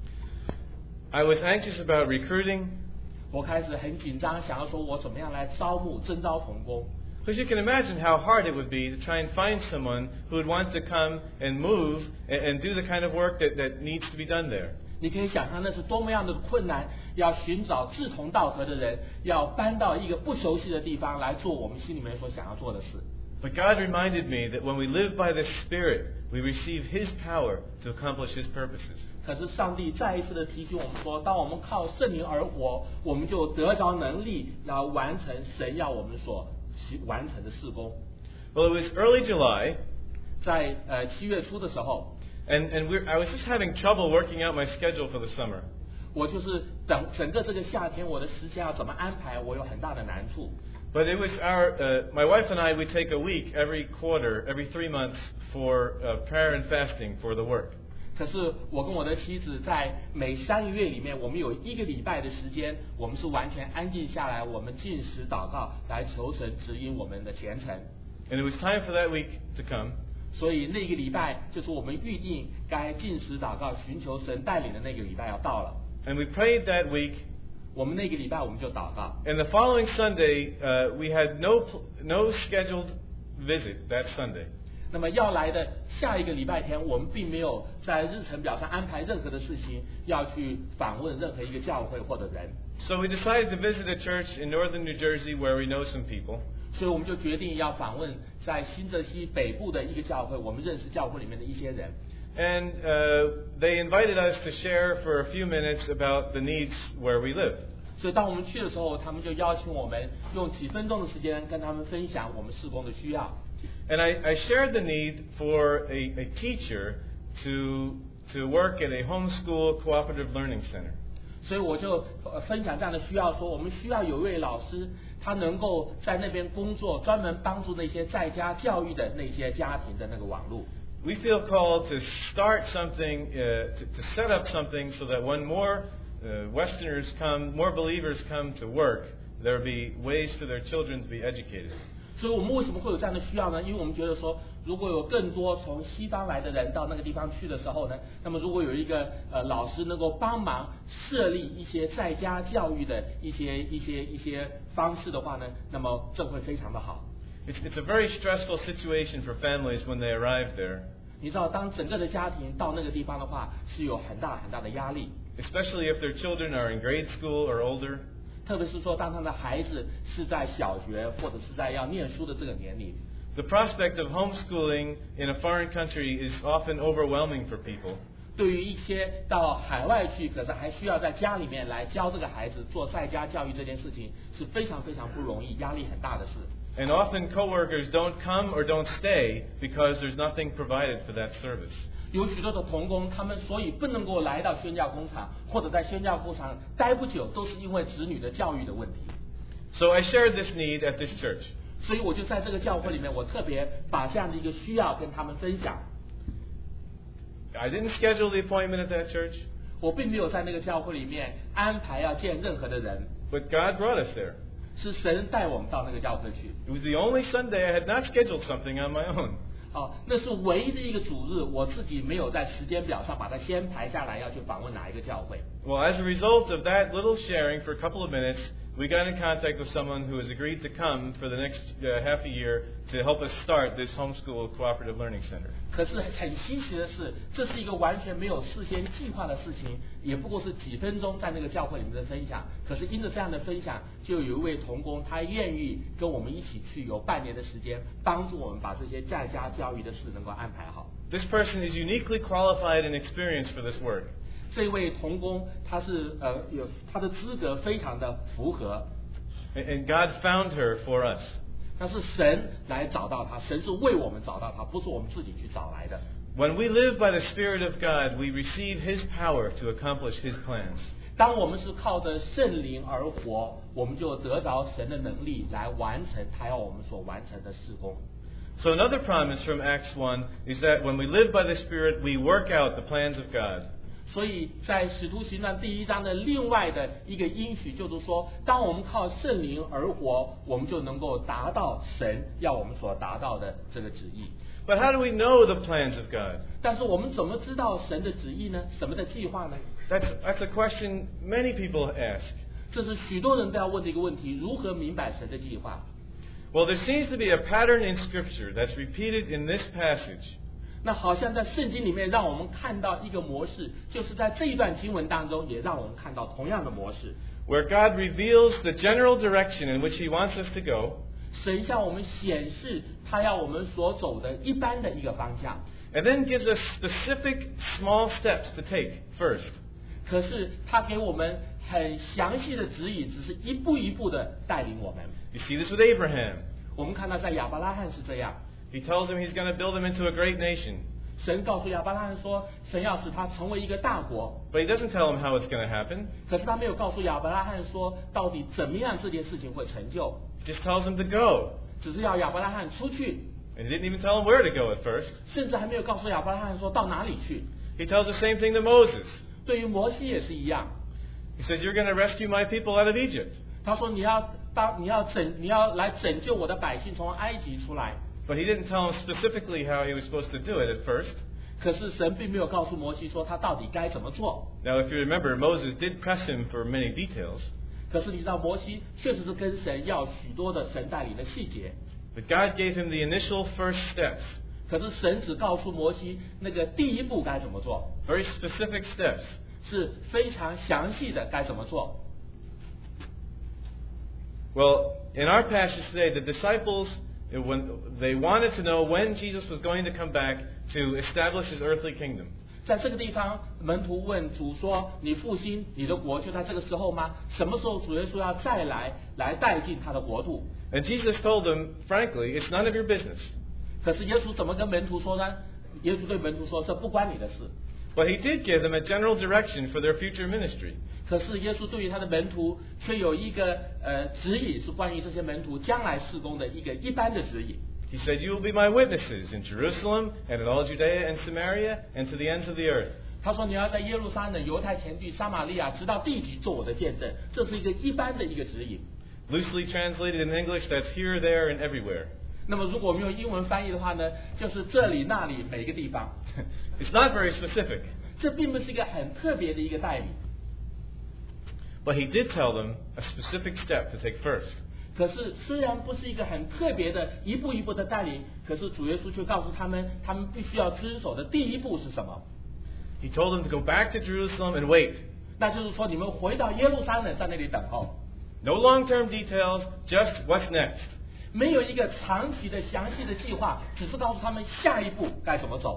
I was anxious about recruiting. 我开始很紧张，想要说我怎么样来招募、征招同工。 Because you can imagine how hard it would be to try and find someone who would want to come and move and, and do the kind of work that, that needs to be done there. 你可以想象那是多么样的困难，要寻找志同道合的人，要搬到一个不熟悉的地方来做我们心里面所想要做的事。 But God reminded me that when we live by the Spirit, we receive His power to accomplish His purposes. 可是上帝再一次的提醒我们说，当我们靠圣灵而活，我们就得着能力，然后完成神要我们所完成的事工。 Well, it was early July, 在呃七月初的时候， and, and we're, I was just having trouble working out my schedule for the summer. 我就是等整个这个夏天，我的时间要怎么安排，我有很大的难处。 But it was our, uh, my wife and I would take a week every quarter, every three months for uh, prayer and fasting for the work. 可是我跟我的妻子在每三个月里面，我们有一个礼拜的时间，我们是完全安静下来，我们进食祷告，来求神指引我们的前程。 And it was time for that week to come. 所以那个礼拜就是我们预定该进食祷告、寻求神带领的那个礼拜要到了。 And we prayed that week. 我们那个礼拜我们就祷告。 And the following Sunday, uh, we had no no scheduled visit that Sunday. 那么要来的下一个礼拜天，我们并没有在日程表上安排任何的事情，要去访问任何一个教会或者人。 So we decided to visit a church in northern New Jersey where we know some people. 所以我们就决定要访问在新泽西北部的一个教会，我们认识教会里面的一些人。 And uh, they invited us to share for a few minutes about the needs where we live. 所以当我们去的时候，他们就邀请我们用几分钟的时间跟他们分享我们事工的需要。 And I, I shared the need for a, a teacher to, to work at a homeschool cooperative learning center. 所以我就分享这样的需要，说我们需要有一位老师，他能够在那边工作，专门帮助那些在家教育的那些家庭的那个网络。 We feel called to start something, uh, to, to set up something so that when more uh, Westerners come, more believers come to work, there will be ways for their children to be educated. 所以我们为什么会有这样的需要呢？因为我们觉得说，如果有更多从西方来的人到那个地方去的时候呢，那么如果有一个呃老师能够帮忙设立一些在家教育的一些一些一些方式的话呢，那么这会非常的好。 It's, it's a very stressful situation for families when they arrive there, 你知道，当整个的家庭到那个地方的话，是有很大很大的压力， especially if their children are in grade school or older. 特别是说当他的孩子是在小学或者是在要念书的这个年龄。 The prospect of homeschooling in a foreign country is often overwhelming for people. 对于一些到海外去，可是还需要在家里面来教这个孩子做在家教育这件事情，是非常非常不容易，压力很大的事。 And often coworkers don't come or don't stay because there's nothing provided for that service. 有许多的同工，他们所以不能够来到宣教工厂，或者在宣教工厂待不久，都是因为子女的教育的问题。 So I shared this need at this church. 所以我就在这个教会里面，我特别把这样的一个需要跟他们分享。 I didn't schedule the appointment at that church, 我并没有在那个教会里面安排要见任何的人， but God brought us there. 是神带我们到那个教会去。 It was the only Sunday I had not scheduled something on my own. 哦，那是唯一的一个主日，我自己没有在时间表上把它先排下来，要去访问哪一个教会。 Well, as a result of that little sharing for a couple of minutes, we got in contact with someone who has agreed to come for the next uh, half a year to help us start this homeschool cooperative learning center. 可是很稀奇的是，这是一个完全没有事先计划的事情，也不过是几分钟在那个教会里面的分享。可是因着这样的分享，就有一位同工，他愿意跟我们一起去，有半年的时间，帮助我们把这些在家教育的事能够安排好。 This person is uniquely qualified and experienced for this work. 这位同工，他是呃有他的资格非常的符合， And and God found her for us. 那是神来找到他，神是为我们找到他，不是我们自己去找来的。 When we live by the Spirit of God, we receive His power to accomplish His plans. 当我们是靠着圣灵而活，我们就得着神的能力来完成他要我们所完成的事工。 So another promise from Acts one is that when we live by the Spirit, we work out the plans of God. 所以在使徒行传第一章的另外的一个应许，就是说，当我们靠圣灵而活，我们就能够达到神要我们所达到的这个旨意。 But how do we know the plans of God? 但是我们怎么知道神的旨意呢？什么的计划呢？ That's, that's a question many people ask. 这是许多人都要问的一个问题：如何明白神的计划？ Well, there seems to be a pattern in Scripture that's repeated in this passage. 那好像在圣经里面让我们看到一个模式，就是在这一段经文当中也让我们看到同样的模式， where God reveals the general direction in which He wants us to go, 神向我们显示他要我们所走的一般的一个方向， and then gives us specific small steps to take first. 可是他给我们很详细的指引，只是一步一步的带领我们。 You see this with Abraham. 我们看到在亚伯拉罕是这样， He tells him He's going to build him into a great nation, 神告诉亚伯拉罕说，神要使他成为一个大国， but He doesn't tell him how it's going to happen. 可是他没有告诉亚伯拉罕说到底怎么样这件事情会成就， He just tells him to go. 只是要亚伯拉罕出去， And He didn't even tell him where to go at first. 甚至还没有告诉亚伯拉罕说到哪里去。 He tells the same thing to Moses. 对于摩西也是一样， He says, You're going to rescue my people out of Egypt. 他说你要帮你要拯你要来拯救我的百姓从埃及出来， But He didn't tell him specifically how he was supposed to do it at first. 可是神并没有告诉摩西说他到底该怎么做。 Now, if you remember, Moses did press him for many details. 可是你知道摩西确实是跟神要许多的神带领的细节， But God gave him the initial first steps, 可是神只告诉摩西那个第一步该怎么做， very specific steps. 是非常详细的该怎么做。 Well, in our passage today, the disciples, when they wanted to know when Jesus was going to come back to establish His earthly kingdom. 在这个地方，门徒问主说：“你复兴你的国就在这个时候吗？什么时候主耶稣要再来，来带进他的国度？” And Jesus told them, frankly, it's none of your business. 可是耶稣怎么跟门徒说呢？耶稣对门徒说：“这不关你的事。” But He did give them a general direction for their future ministry. 可是耶稣对于他的门徒却有一个呃指引，是关于这些门徒将来事工的一个一般的指引。 He said, You will be my witnesses in Jerusalem and in all Judea and Samaria and to the ends of the earth. 他说：“你要在耶路撒冷、犹太前地、撒玛利亚，直到地极做我的见证。”这是一个一般的一个指引。 Loosely translated in English, that's here, there, and everywhere. 那么如果我们用英文翻译的话呢，就是这里、那里、每个地方。 It's not very specific. 这并不是一个很特别的一个带领。 But He did tell them a specific step to take first. 可是虽然不是一个很特别的一步一步的带领，可是主耶稣却告诉他们，他们必须要遵守的第一步是什么？ He told them to go back to Jerusalem and wait. 那就是说，你们回到耶路撒冷，在那里等候。 No long-term details, just what's next. 没有一个长期的详细的计划，只是告诉他们下一步该怎么走。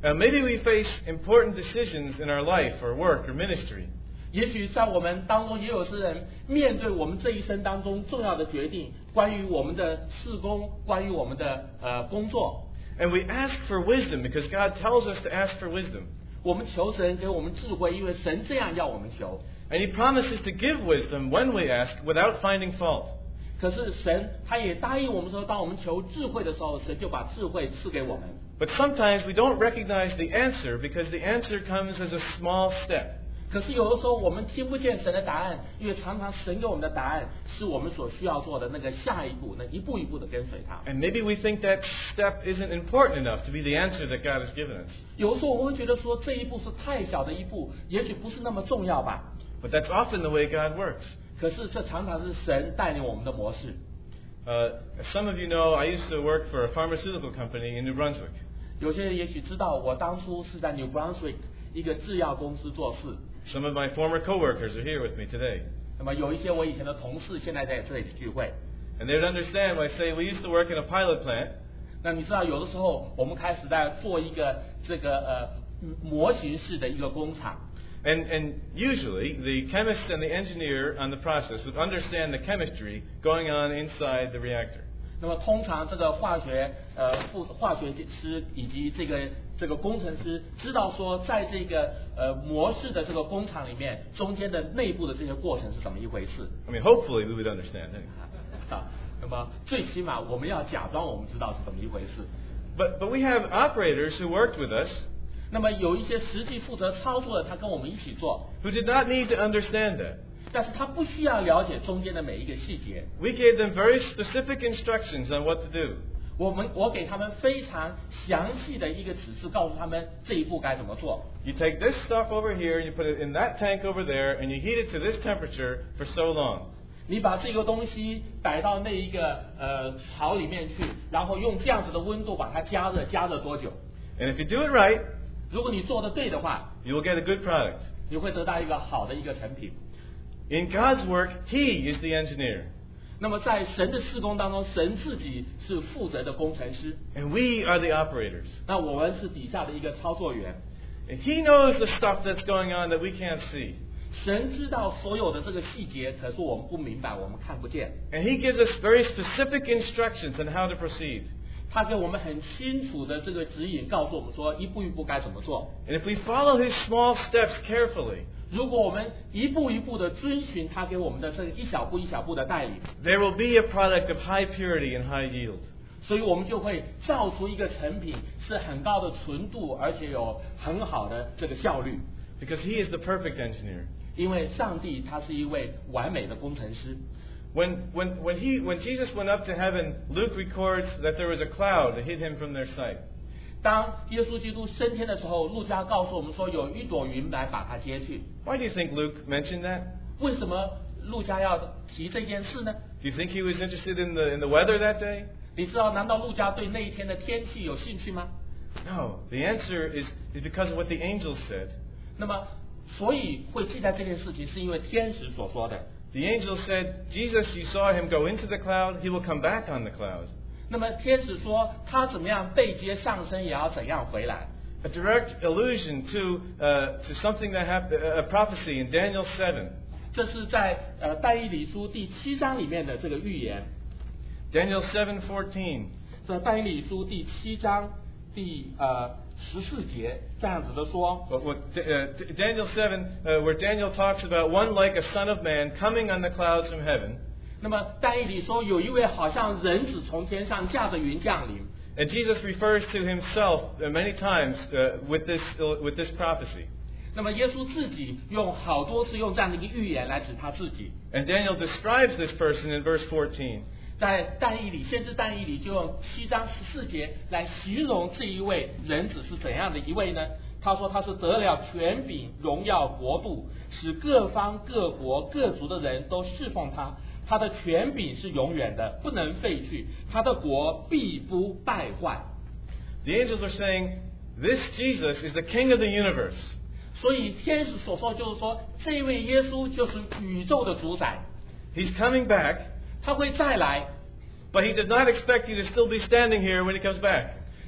Uh, maybe we face important decisions in our life or work or ministry. 也许在我们当中也有些人面对我们这一生当中重要的决定，关于我们的事工，关于我们的呃工作。 And we ask for wisdom because God tells us to ask for wisdom. 我们求神给我们智慧，因为神这样要我们求。 And He promises to give wisdom when we ask without finding fault. 可是神他也答应我们说，当我们求智慧的时候，神就把智慧赐给我们。 But sometimes we don't recognize the answer because the answer comes as a small step. 可是有的时候我们听不见神的答案，因为常常神给我们的答案是我们所需要做的那个下一步，那一步一步的跟随他。 And maybe we think that step isn't important enough to be the answer that God has given us. 有的时候我们会觉得说这一步是太小的一步，也许不是那么重要吧。 But that's often the way God works. 可是这常常是神带领我们的模式。 Uh, as some of you know, I used to work for a pharmaceutical company in New Brunswick. 有些人也许知道，我当初是在 New Brunswick 一个制药公司做事。 Some of my former coworkers are here with me today. 那么有一些我以前的同事现在在这里聚会。 And they would understand when I say we used to work in a pilot plant. 那你知道，有的时候我们开始在做一个这个呃模型式的一个工厂。 And, and usually the chemist and the engineer on the process would understand the chemistry going on inside the reactor. 那么通常这个化学呃副化学师以及这个这个工程师知道说，在这个呃模式的这个工厂里面，中间的内部的这些过程是怎么一回事。 I mean, hopefully we would understand it. 啊，那么最起码我们要假装我们知道是怎么一回事。 But, but we have operators who worked with us 那么有一些实际负责操作的，他跟我们一起做， who did not need to understand that. 但是他不需要了解中间的每一个细节。 We gave them very specific instructions on what to do. 我们我给他们非常详细的一个指示，告诉他们这一步该怎么做。 You take this stuff over here and you put it in that tank over there and you heat it to this temperature for so long. 你把这个东西摆到那一个呃槽里面去，然后用这样子的温度把它加热，加热多久？ And if you do it right, 如果你做的对的话， you will get a good product. 你会得到一个好的一个成品。 In God's work, He is the engineer. 那么在神的事工当中，神自己是负责的工程师， And we are the operators. 那我们是底下的一个操作员。 And He knows the stuff that's going on that we can't see. 神知道所有的这个细节，可是我们不明白，我们看不见。 And He gives us very specific instructions on how to proceed. 他给我们很清楚的这个指引，告诉我们说一步一步该怎么做。 And if we follow His small steps carefully, 如果我们一步一步的遵循他给我们的这个一小步一小步的带领， there will be a product of high purity and high yield. 所以我们就会造出一个成品，是很高的纯度，而且有很好的这个效率。 Because He is the perfect engineer. 因为上帝他是一位完美的工程师。 When, when, when, he, when Jesus went up to heaven, Luke records that there was a cloud that hid Him from their sight. 当耶稣基督升天的时候，路加告诉我们说，有一朵云来把他接去。 Why do you think Luke mentioned that? 为什么路加要提这件事呢？ Do you think he was interested in the, in the weather that day? 你知道，难道路加对那一天的天气有兴趣吗？ No. The answer is, is because of what the angels said. 那么，所以会记在这件事情，是因为天使所说的。 The angel said, Jesus, you saw Him go into the cloud, He will come back on the cloud. 那么天使说，他怎么样被接上升，也要怎样回来。 A direct allusion to, uh, to something that happened, a prophecy in Daniel seven. 这是在呃但以理书第七章里面的这个预言。 Daniel seven fourteen. 在但以理书第七章第呃十四节这样子的说。 What, what, uh, Daniel seven, uh, where Daniel talks about one like a son of man coming on the clouds from heaven. 那么但以理说，有一位好像人子从天上驾着云降临。 And Jesus refers to Himself many times uh, with, this, uh, with this prophecy. 那么耶稣自己用好多次用这样的一个预言来指他自己。 And Daniel describes this person in verse fourteen. 在但以理，先知但以理就用七章十四节来形容这一位人子是怎样的一位呢？他说他是得了权柄、荣耀、国度，使各方各国各族的人都侍奉他。他的权柄是永远的，不能废去，他的国必不败坏。 The angels are saying, this Jesus is the king of the universe. 所以天使所说就是说，这位耶稣就是宇宙的主宰， He's coming back, 他会再来。 but He does not expect you to still be standing here when He comes back.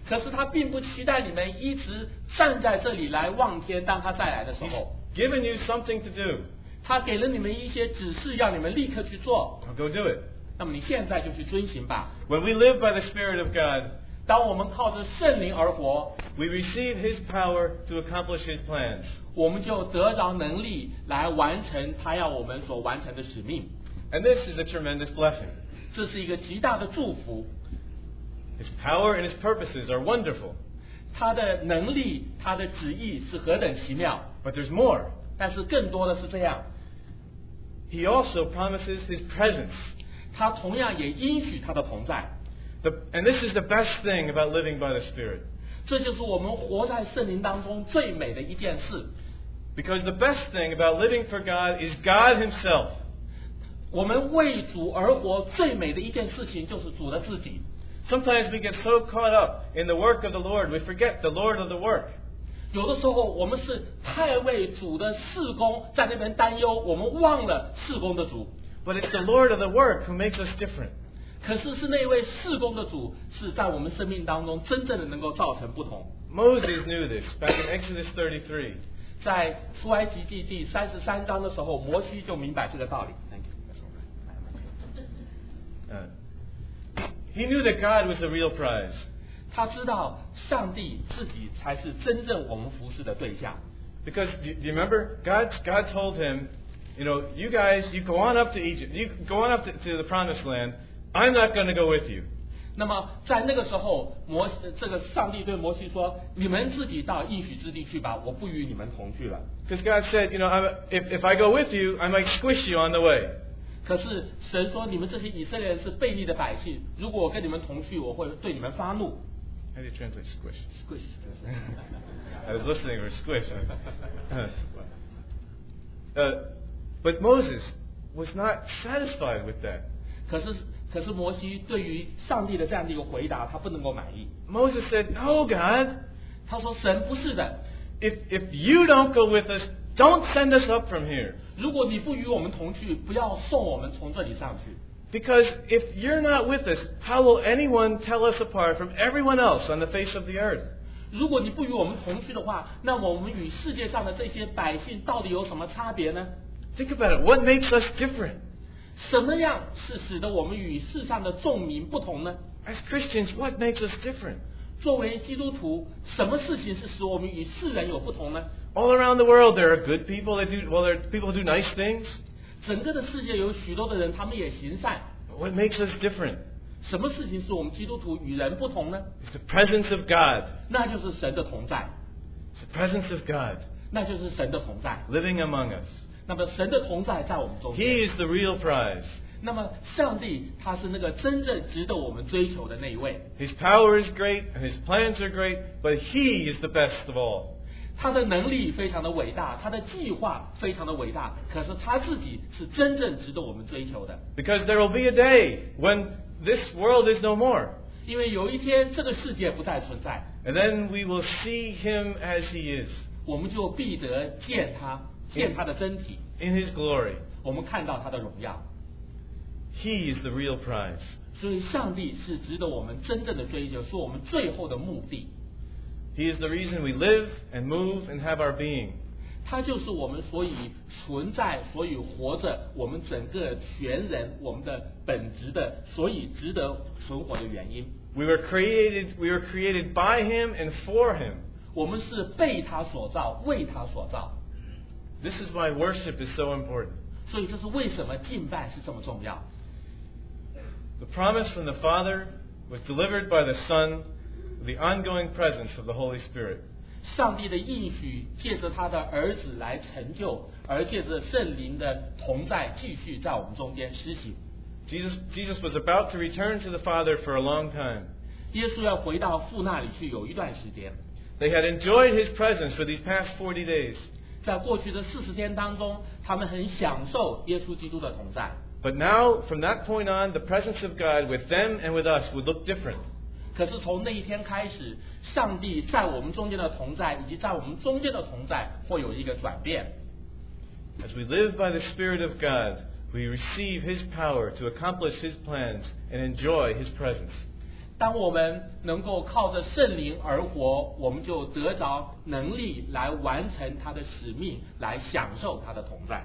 可是他并不期待你们一直站在这里来望天，当他再来的时候， Given you something to do. 他给了你们一些指示，要你们立刻去做。 Now go do it. 那么你现在就去遵行吧。 When we live by the Spirit of God, 当我们靠着圣灵而活， we receive His power to accomplish His plans. 我们就得着能力来完成他要我们所完成的使命。 And this is a tremendous blessing. 这是一个极大的祝福。 His power and His purposes are wonderful. 他的能力，他的旨意是何等奇妙。 But there's more. 但是更多的是这样， He also promises His presence. 他同样也应许他的同在。 The, and this is the best thing about living by the Spirit. 这就是我们活在圣灵当中最美的一件事。 Because the best thing about living for God is God Himself. 我们为主而活最美的一件事情就是主的自己。 Sometimes we get so caught up in the work of the Lord, we forget the Lord of the work. 有的时候我们是太为主的事工在那边担忧，我们忘了事工的主。 But it's the Lord of the work who makes us different. 可是是那位事工的主是在我们生命当中真正的能够造成不同。 Moses knew this back in Exodus thirty-three. 在出埃及记第三十三章的时候，摩西就明白这个道理。 Uh, he knew that God was the real prize. 他知道上帝自己才是真正我们服侍的对象。 Because do you remember, God, God told him, you know, you guys, you go on up to Egypt, you go on up to, to the promised land. I'm not going to go with you. 那么在那个时候，摩这个上帝对摩西说：“你们自己到应许之地去吧，我不与你们同去了。” Because God said, you know, I'm, if, if I go with you, I might squish you on the way. 可是神说：“你们这些以色列人是悖逆的百姓，如果我跟你们同去，我会对你们发怒。” How do you translate squish? Squish. I was listening for squish. uh, but Moses was not satisfied with that. 可是，可是摩西对于上帝的这样的一个回答，他不能够满意。 Moses said, no, God. 他说：“神不是的， If, if you don't go with us, don't send us up from here. 如果你不与我们同去，不要送我们从这里上去。 Because if you're not with us, how will anyone tell us apart from everyone else on the face of the earth? 如果你不与我们同去的话，那么我们与世界上的这些百姓到底有什么差别呢？ Think about it. What makes us different? 什么样是使得我们与世上的众民不同呢？ As Christians, what makes us different? 作为基督徒，什么事情是使我们与世人有不同呢？ All around the world, there are good people that do, well, there are people who do nice things. 整个的世界有许多的人，他们也行善。 What makes us different? 什么事情是我们基督徒与人不同呢？ It's the presence of God. 那就是神的同在， It's the presence of God 那就是神的同在。 living among us. 那么神的同在在我们中间。 He is the real prize. 那么上帝他是那个真正值得我们追求的那一位。 His power is great and His plans are great, but He is the best of all. 他的能力非常的伟大，他的计划非常的伟大，可是他自己是真正值得我们追求的。 Because there will be a day when this world is no more. 因为有一天这个世界不再存在， And then we will see Him as He is, 我们就必得见他，见他的真体， in His glory. 我们看到他的荣耀。 He is the real prize. 所以上帝是值得我们真正的追求，是我们最后的目的。 He is the reason we live and move and have our being. 他就是我们所以存在，所以活着，我们整个全人，我们的本质的，所以值得存活的原因。 We were created, we were created by Him and for Him. 我们是被他所造，为他所造。 This is why worship is so important. 所以这是为什么敬拜是这么重要。 The promise from the Father was delivered by the Son, the ongoing presence of the Holy Spirit. 上帝的应许借着他的儿子来成就，而借着圣灵的同在，继续在我们中间施行。 Jesus, Jesus was about to return to the Father for a long time. 耶稣要回到父那里去，有一段时间。 They had enjoyed His presence for these past forty days. 在过去的四十天当中，他们很享受耶稣基督的同在。 But now, from that point on, the presence of God with them and with us would look different. 可是从那一天开始，上帝在我们中间的同在，以及在我们中间的同在，会有一个转变。 As we live by the Spirit of God, we receive His power to accomplish His plans and enjoy His presence. 当我们能够靠着圣灵而活，我们就得着能力来完成他的使命，来享受他的同在。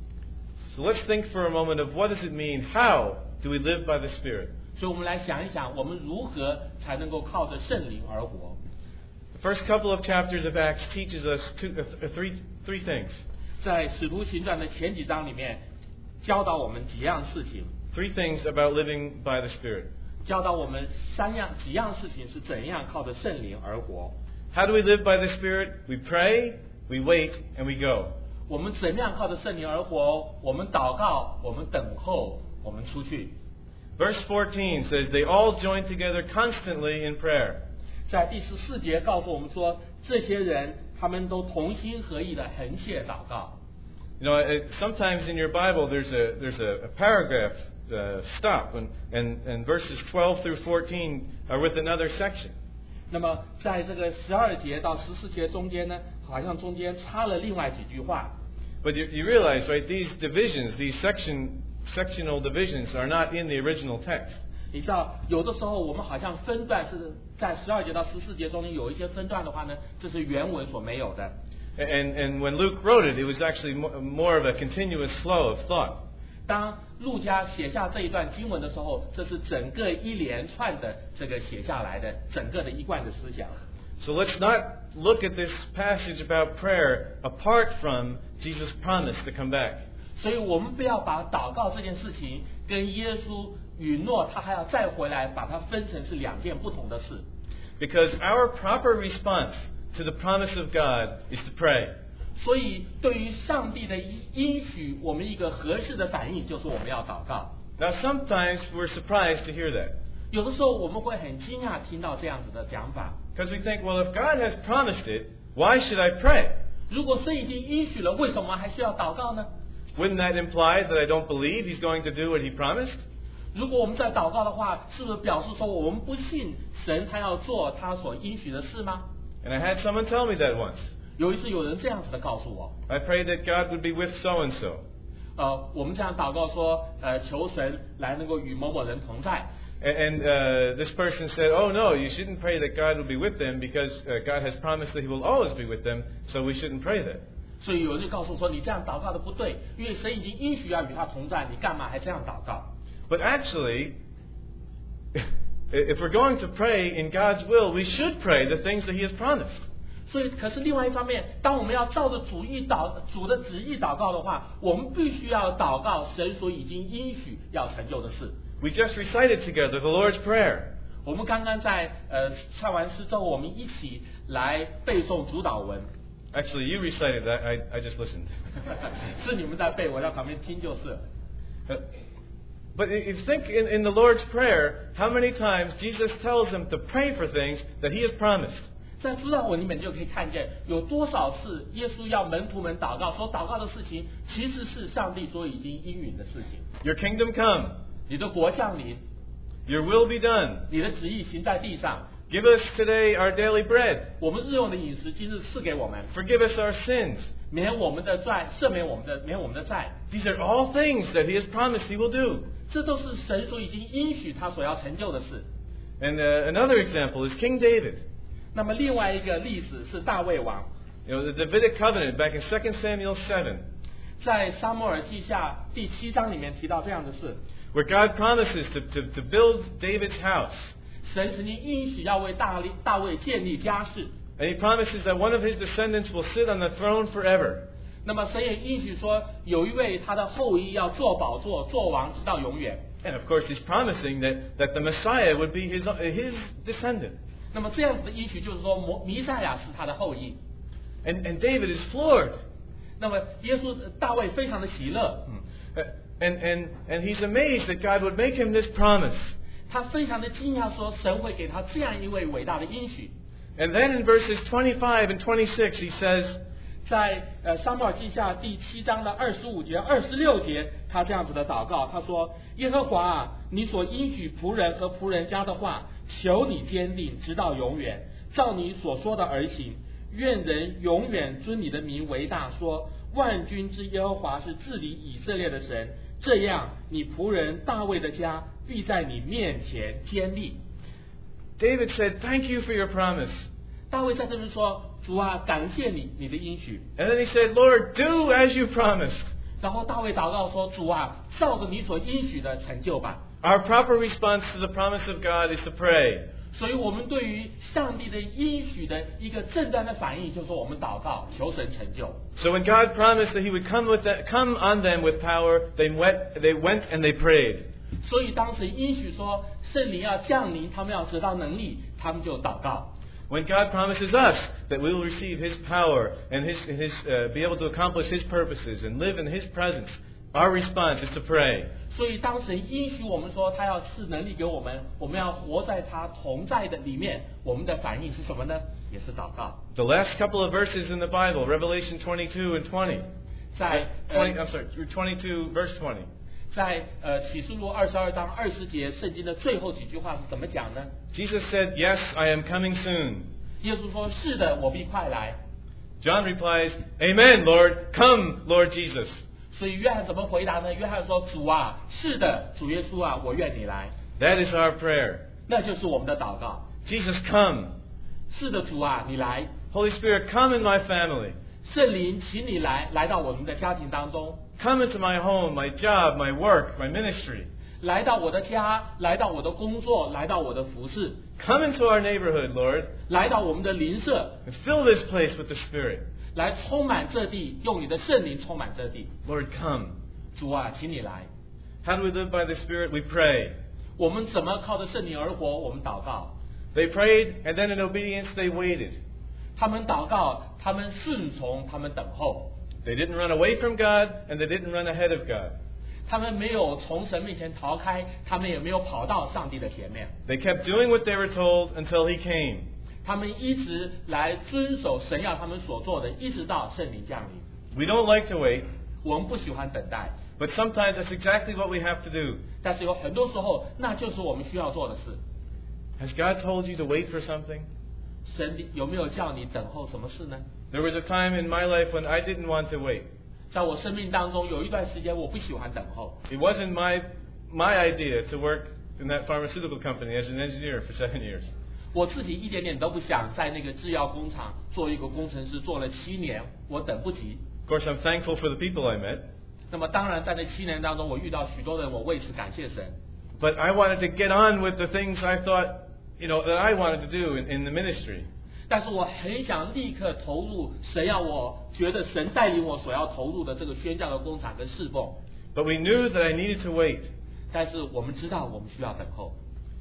So let's think for a moment of what does it mean? How do we live by the Spirit? 所以我们来想一想，我们如何才能够靠着圣灵而活。 The first couple of chapters of Acts teaches us two, uh, three, three things. 在使徒行传的前几章里面，教导我们几样事情， Three things about living by the Spirit. 教导我们三样几样事情是怎样靠着圣灵而活。 How do we live by the Spirit? We pray, we wait, and we go. 我们怎么样靠着圣灵而活？我们祷告，我们等候，我们出去。 Verse fourteen says, they all joined together constantly in prayer. 在第十四节告诉我们说，这些人他们都同心合意的横切祷告。 You know, it, sometimes in your Bible there's a there's a, a paragraph uh, stop, and, and and verses twelve through fourteen are with another section. 那么在这个十二节到十四节中间呢，好像中间插了另外几句话。 But you, you realize, right? These divisions, these section sectional divisions, are not in the original text. 你知道，有的时候我们好像分段是在十二节到十四节中间有一些分段的话呢，这是原文所没有的。 And and when Luke wrote it, it was actually more of a continuous flow of thought. 当路加写下这一段经文的时候，这是整个一连串的这个写下来的整个的一贯的思想。 So let's not look at this passage about prayer apart from Jesus' promise to come back. 所以我们不要把祷告这件事情跟耶稣允诺他还要再回来，把它分成是两件不同的事。 Because our proper response to the promise of God is to pray. 所以对于上帝的应许，我们一个合适的反应就是我们要祷告。 Now sometimes we're surprised to hear that. 有的时候我们会很惊讶听到这样子的讲法。 Because we think, well, if God has promised it, why should I pray? 如果神已经应许了，为什么还需要祷告呢？ Wouldn't that imply that I don't believe He's going to do what He promised? 如果我们在祷告的话，是不是表示说我们不信神他要做他所应许的事吗？ And I had someone tell me that once. 有一次有人这样子的告诉我， I prayed that God would be with so and so. 呃，我们这样祷告说，呃，求神来能够与某某人同在。 And, and uh, this person said, oh no, you shouldn't pray that God will be with them because uh, God has promised that He will always be with them, so we shouldn't pray that. 所以有人就告诉说，你这样祷告的不对，因为神已经应许要与他同在，你干嘛还这样祷告？ But actually, if we're going to pray in God's will, we should pray the things that He has promised. 所以，可是另外一方面，当我们要照着主意祷主的旨意祷告的话，我们必须要祷告神所已经应许要成就的事。 We just recited together the Lord's Prayer. 我们刚刚在呃唱完诗之后，我们一起来背诵主祷文。 Actually, you recited that. I, I just listened. 是你们在背，我在旁边听就是。 Uh, But you think in, in the Lord's Prayer, how many times Jesus tells them to pray for things that He has promised. 在主祷文里面就可以看见，有多少次耶稣要门徒们祷告，所祷告的事情其实是上帝所已经应允的事情。 Your kingdom come. 你的国降临， Your will be done. 你的旨意行在地上。 Give us today our daily bread. 我们日用的饮食今日赐给我们， Forgive us our sins. 免我们的债，赦免我们的免我们的债。 These are all things that He has promised He will do. 这都是神所已经应许他所要成就的事。 And uh, another example is King David. 那么另外一个例子是大卫王， You know, the Davidic covenant back in Second Samuel seven, 在撒母耳记下第七章里面提到这样的事， where God promises to, to, to build David's house. 神曾经应许要为大大卫建立家室， And He promises that one of His descendants will sit on the throne forever. 那么神也应许说，有一位他的后裔要做宝座，做王直到永远。 And of course, He's promising that, that the Messiah would be His, his descendant. 那么这样子的应许就是说，摩弥赛亚是他的后裔。 And, and David is floored. 那么耶稣大卫非常的喜乐， Uh, and, and, and he's amazed that God would make him this promise. 他非常的惊讶，说神会给他这样一位伟大的应许。 And then in verses twenty-five and twenty-six, he says, 在呃撒母耳记下第七章的二十五节、二十六节，他这样子的祷告，他说：耶和华啊，你所应许仆人和仆人家的话，求你坚定，直到永远，照你所说的而行。愿人永远尊你的名为大，说万军之耶和华是治理以色列的神。这样，你仆人大卫的家必在你面前坚立。 David said, "Thank you for your promise." 大卫在这边说：“主啊，感谢你，你的应许。” And then he said, "Lord, do as you promised." 然后大卫祷告说：“主啊，照着你所应许的成就吧。” Our proper response to the promise of God is to pray. 所以我们对于上帝的应许的一个正当的反应，就是我们祷告，求神成就。 So when God promised that He would come with that, come on them with power, they went, they went and they prayed. 所以当时应许说圣灵要降临，他们要得到能力，他们就祷告。 When God promises us that we will receive His power and His, His uh, be able to accomplish His purposes and live in His presence, our response is to pray. 所以当神应许我们说他要赐能力给我们，我们要活在他同在的里面，我们的反应是什么呢？也是祷告。 The last couple of verses in the Bible, Revelation twenty-two and twenty. 在 twenty, I'm sorry, twenty-two, verse twenty. 在呃启示录二十二章二十节，圣经的最后几句话是怎么讲呢？ Jesus said, "Yes, I am coming soon." 耶稣说：“是的，我必快来。” John replies, "Amen, Lord. Come, Lord Jesus." 所以约翰怎么回答呢？约翰说：“主啊，是的，主耶稣啊，我愿你来。” That is our prayer. 那就是我们的祷告。 Jesus, come. 是的，主啊，你来。 Holy Spirit, come in my family. 圣灵，请你来，来到我们的家庭当中， Come into my home, my job, my work, my ministry. 来到我的家，来到我的工作，来到我的服饰， Come into our neighborhood, Lord, 来到我们的邻舍， and fill this place with the Spirit. 来充满这地，用你的圣灵充满这地。 Lord, come. 主啊，请你来。 How do we live by the Spirit? We pray. 我们怎么靠着圣灵而活？我们祷告。 They prayed, and then in obedience they waited. 他们祷告，他们顺从，他们等候。 They didn't run away from God, and they didn't run ahead of God. 他们没有从神面前逃开，他们也没有跑到上帝的前面。 They kept doing what they were told until He came. 他们一直来遵守神要他们所做的，一直到圣灵降临。 We don't like to wait, 我们不喜欢等待， but sometimes that's exactly what we have to do. 但是有很多时候，那就是我们需要做的事。 Has God told you to wait for something? 神有没有叫你等候什么事呢？ There was a time in my life when I didn't want to wait. 在我生命当中，有一段时间我不喜欢等候。 It wasn't my my idea to work in that pharmaceutical company as an engineer for seven years. 我自己一点点都不想在那个制药工厂做一个工程师，做了七年，我等不及。 Of course, I'm thankful for the people I met, 那么当然，在那七年当中，我遇到许多人，我为此感谢神。 but I wanted to get on with the things I thought, you know, that I wanted to do in, in the ministry. 但是我很想立刻投入神要我觉得神带领我所要投入的这个宣教的工厂跟侍奉。 But we knew that I needed to wait, 但是我们知道我们需要等候，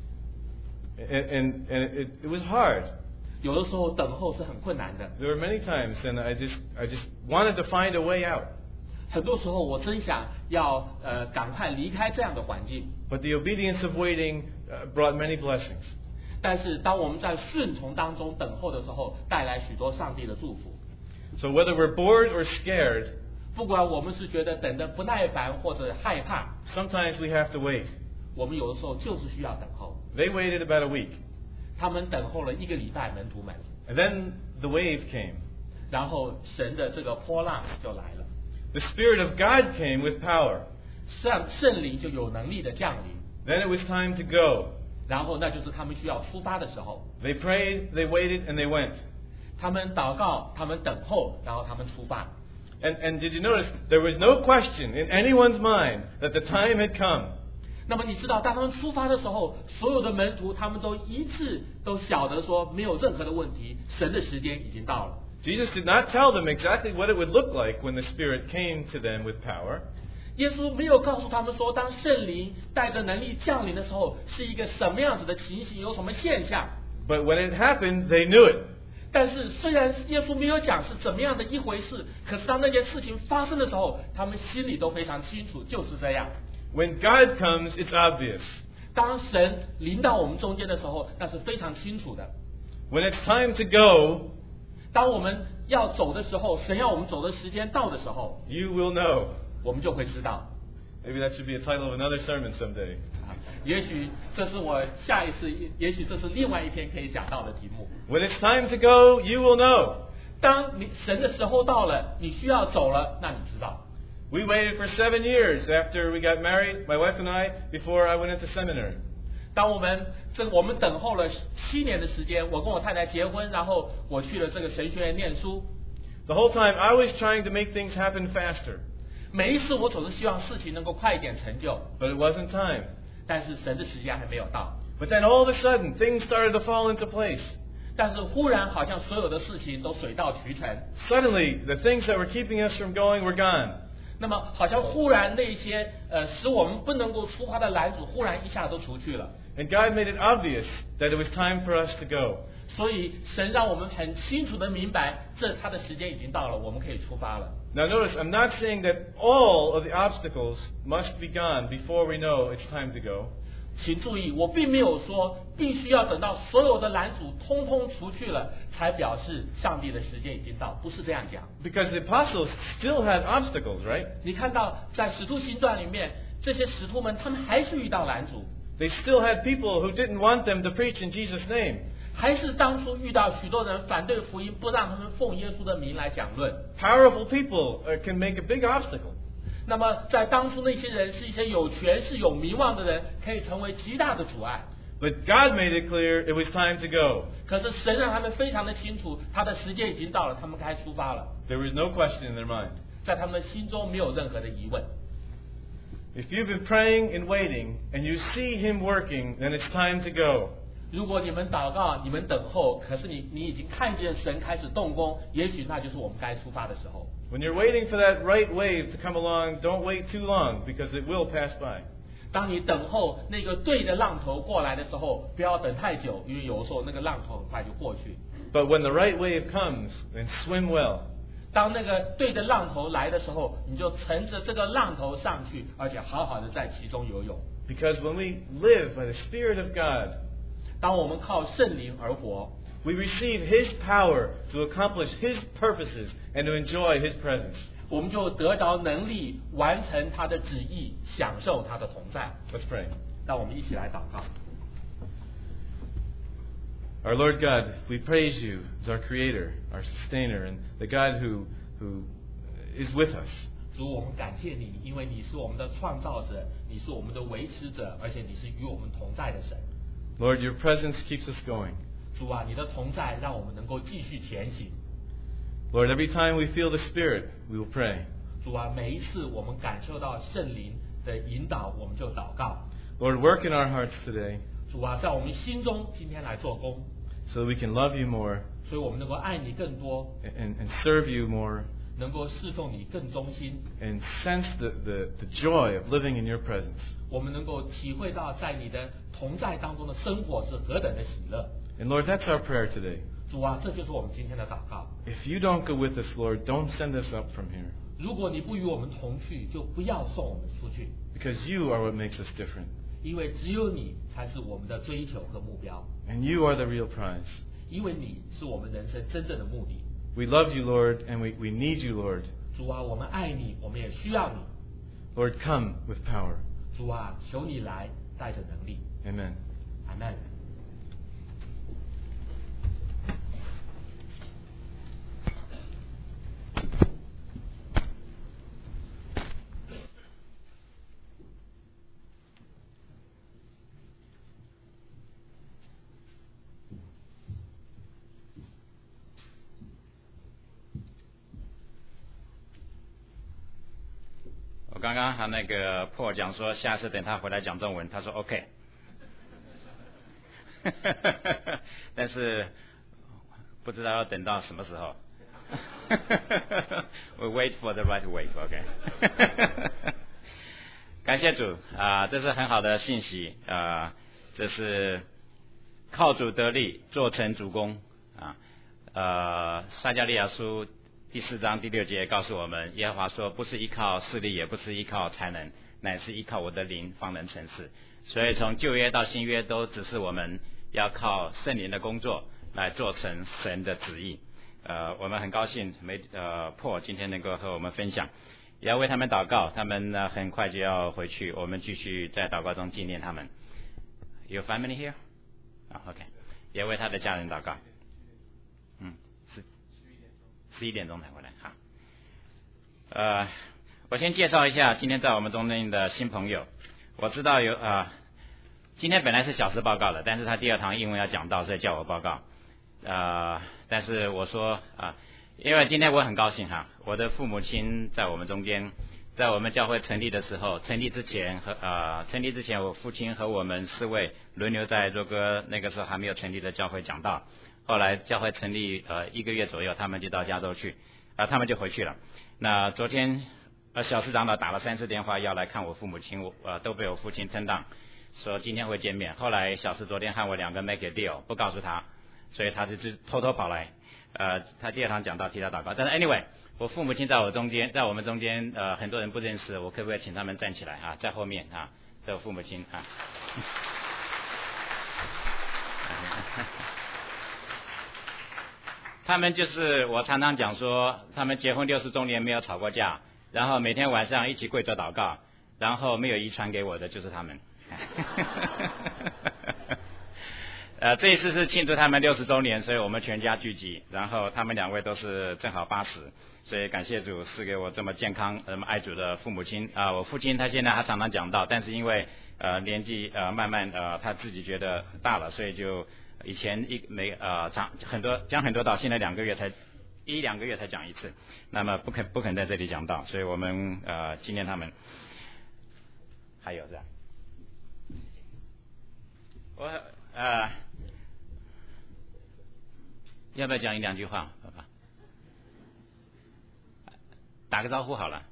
and and, and it, it was hard. 有的时候等候是很困难的。 There were many times, and I just I just wanted to find a way out. 很多时候我真想要呃赶快离开这样的环境， But the obedience of waiting uh, brought many blessings. 但是当我们在顺从当中等候的时候，带来许多上帝的祝福。 So whether we're bored or scared, 不管我们是觉得等得不耐烦或者害怕， sometimes we have to wait. 我们有的时候就是需要等候。 They waited about a week, 他们等候了一个礼拜，门徒们， and then the wave came. 然后神的这个波浪就来了， The Spirit of God came with power. 圣圣灵就有能力的降临。 Then it was time to go. 然后那就是他们需要出发的时候， They prayed, they waited, and they went. 他们祷告，他们等候，然后他们出发。 And, and did you notice there was no question in anyone's mind that the time had come? 那么你知道，当他们出发的时候，所有的门徒他们都一致都晓得说，没有任何的问题，神的时间已经到了。 Jesus did not tell them exactly what it would look like when the Spirit came to them with power. 耶稣没有告诉他们说，当圣灵带着能力降临的时候，是一个什么样子的情形，有什么现象。 But when it happened, they knew it. 但是虽然耶稣没有讲是怎么样的一回事，可是当那件事情发生的时候，他们心里都非常清楚，就是这样。 When God comes, it's obvious. 当神临到我们中间的时候，那是非常清楚的。 When it's time to go, 当我们要走的时候，神要我们走的时间到的时候， you will know. 我们就会知道。 Maybe that should be a title of another sermon someday. 也许这是我下一次，也许这是另外一篇可以讲到的题目。 When it's time to go, you will know. 当你神的时候到了，你需要走了，那你知道。 We waited for seven years after we got married, my wife and I, before I went into seminary. 当我们这我们等候了七年的时间，我跟我太太结婚，然后我去了这个神学院念书。 The whole time I was trying to make things happen faster. 每一次我总是希望事情能够快一点成就， But it wasn't time. 但是神的时间还没有到。 But then all of a sudden, things started to fall into place. 但是忽然好像所有的事情都水到渠成， Suddenly, the things that were keeping us from going were gone. 那么好像忽然那些呃使我们不能够出发的拦阻，忽然一下都除去了。 And God made it obvious that it was time for us to go. 所以神让我们很清楚的明白，这他的时间已经到了，我们可以出发了。 Now notice, I'm not saying that all of the obstacles must be gone before we know it's time to go. 请注意，我并没有说必须要等到所有的拦阻通通除去了，才表示上帝的时间已经到，不是这样讲。 Because the apostles still had obstacles, right? 你看到在使徒行传里面，这些使徒们他们还是遇到拦阻， They still had people who didn't want them to preach in Jesus' name. 还是当初遇到许多人反对福音，不让他们奉耶稣的名来讲论。 Powerful people uh, can make a big obstacle. 那么在当初那些人是一些有权势有名望的人，可以成为极大的阻碍。 But God made it clear it was time to go. 可是神让他们非常的清楚，他的时间已经到了，他们该出发了。 There was no question in their mind. 在他们的心中没有任何的疑问。 If you've been praying and waiting and you see Him working, then it's time to go. 如果你们祷告，你们等候，可是你你已经看见神开始动工，也许那就是我们该出发的时候。 When you're waiting for that right wave to come along, don't wait too long because it will pass by. 当你等候那个对的浪头过来的时候，不要等太久，因为有时候那个浪头很快就过去。 But when the right wave comes, then swim well. 当那个对的浪头来的时候，你就乘着这个浪头上去，而且好好的在其中游泳。 Because when we live by the Spirit of God, 当我们靠圣灵而活， we receive His power to accomplish His purposes and to enjoy His presence. 我们就得着能力完成他的旨意，享受他的同在。 Let's pray. 让我们一起来祷告。 Our Lord God, we praise You as our Creator, our Sustainer, and the God who, who is with us. 主，我们感谢你，因为你是我们的创造者，你是我们的维持者，而且你是与我们同在的神。 Lord, Your presence keeps us going. 主啊，你的同在让我们能够继续前行。 Lord, every time we feel the Spirit, we will pray. 主啊，每一次我们感受到圣灵的引导，我们就祷告。 Lord, work in our hearts today 主啊，在我们心中今天来做工， so that we can love You more 所以我们能够爱你更多， and, and serve You more 能够侍奉你更忠心， and sense the, the, the joy of living in Your presence. 我们能够体会到在你的同在当中的生活是何等的喜乐。 And Lord, that's our prayer today. 主啊，这就是我们今天的祷告。 If You don't go with us, Lord, don't send us up from here. 如果你不与我们同去，就不要送我们出去， Because You are what makes us different. 因为只有你才是我们的追求和目标， And You are the real prize. 因为你是我们人生真正的目的。 We love You, Lord, and we, we need You, Lord. 主啊，我们爱你，我们也需要你。 Lord, come with power. 主啊，求你来带着能力。 Amen. 阿们。 我刚刚和那个破讲说，下次等他回来讲中文，他说 OK。但是不知道要等到什么时候。We wait for the right wave, OK 。感谢主啊、呃，这是很好的信息啊、呃，这是靠主得力，做成主功啊。呃，撒迦利亚书第四章第六节告诉我们，耶和华说，不是依靠势力，也不是依靠才能，乃是依靠我的灵方能成事。所以从旧约到新约都只是我们要靠圣灵的工作来做成神的旨意。呃，我们很高兴没呃破今天能够和我们分享，也要为他们祷告，他们呢很快就要回去，我们继续在祷告中纪念他们。有 family here？ 啊、oh, ，OK， 也为他的家人祷告。嗯，是十一点钟才回来。好，呃，我先介绍一下今天在我们中间的新朋友。我知道有啊、呃， 今天本来是小时报告的，但是他第二堂英文要讲到，所以叫我报告。呃，但是我说啊，因为今天我很高兴哈，我的父母亲在我们中间，在我们教会成立的时候，成立之前和呃成立之前，我父亲和我们四位轮流在若哥那个时候还没有成立的教会讲道。后来教会成立呃一个月左右，他们就到加州去，啊、呃、他们就回去了。那昨天呃小市长呢打了三次电话要来看我父母亲，我呃都被我父亲turn down，说今天会见面。后来小市昨天和我两个 make a deal， 不告诉他，所以他就就偷偷跑来。呃，他第二堂讲到替他祷告。但是 anyway， 我父母亲在我中间，在我们中间，呃，很多人不认识，我可不可以请他们站起来啊？在后面啊，这我父母亲啊。他们就是我常常讲说，他们结婚六十周年没有吵过架，然后每天晚上一起跪着祷告，然后没有遗传给我的就是他们。呃，这一次是庆祝他们六十周年，所以我们全家聚集，然后他们两位都是正好八十，所以感谢主赐给我这么健康、这么爱主的父母亲啊、呃！我父亲他现在还常常讲道，但是因为呃年纪呃慢慢呃他自己觉得大了，所以就以前一每呃讲很多讲很多道，现在两个月才一两个月才讲一次，那么不肯不肯在这里讲道，所以我们呃纪念他们。还有这样，我呃。要不要讲一两句话，爸爸？打个招呼好了。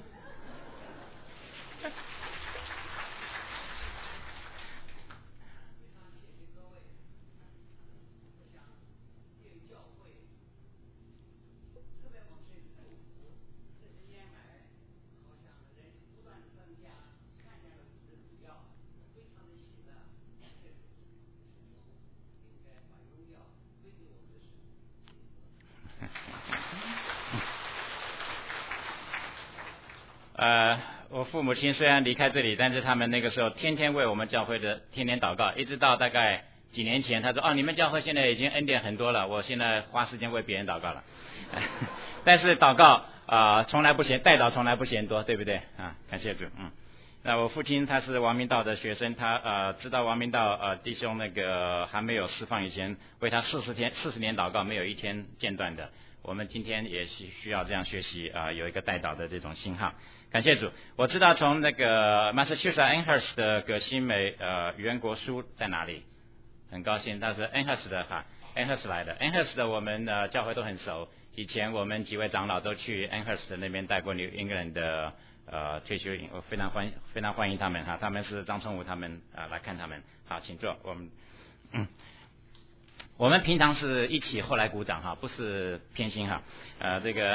呃，我父母亲虽然离开这里，但是他们那个时候天天为我们教会的天天祷告，一直到大概几年前，他说：“哦，你们教会现在已经恩典很多了，我现在花时间为别人祷告了。”但是祷告啊、呃，从来不嫌代祷，从来不嫌多，对不对啊？感谢主，嗯。那我父亲他是王明道的学生，他呃知道王明道呃弟兄那个还没有释放以前，为他四十天四十年祷告，没有一天间断的。我们今天也需需要这样学习啊、呃，有一个代祷的这种信号。感谢主，我知道从那个 Massachusetts Amherst 的葛新梅呃语言国书在哪里，很高兴，他是 Amherst 的哈 Amherst 来的 Amherst 的我们呃教会都很熟，以前我们几位长老都去 Amherst 那边带过 New England 的呃退休营，我非常欢非常欢迎他们哈，他们是张聪武他们啊、呃、来看他们，好，请坐，我们嗯。我们平常是一起，后来鼓掌哈，不是偏心哈。呃，这个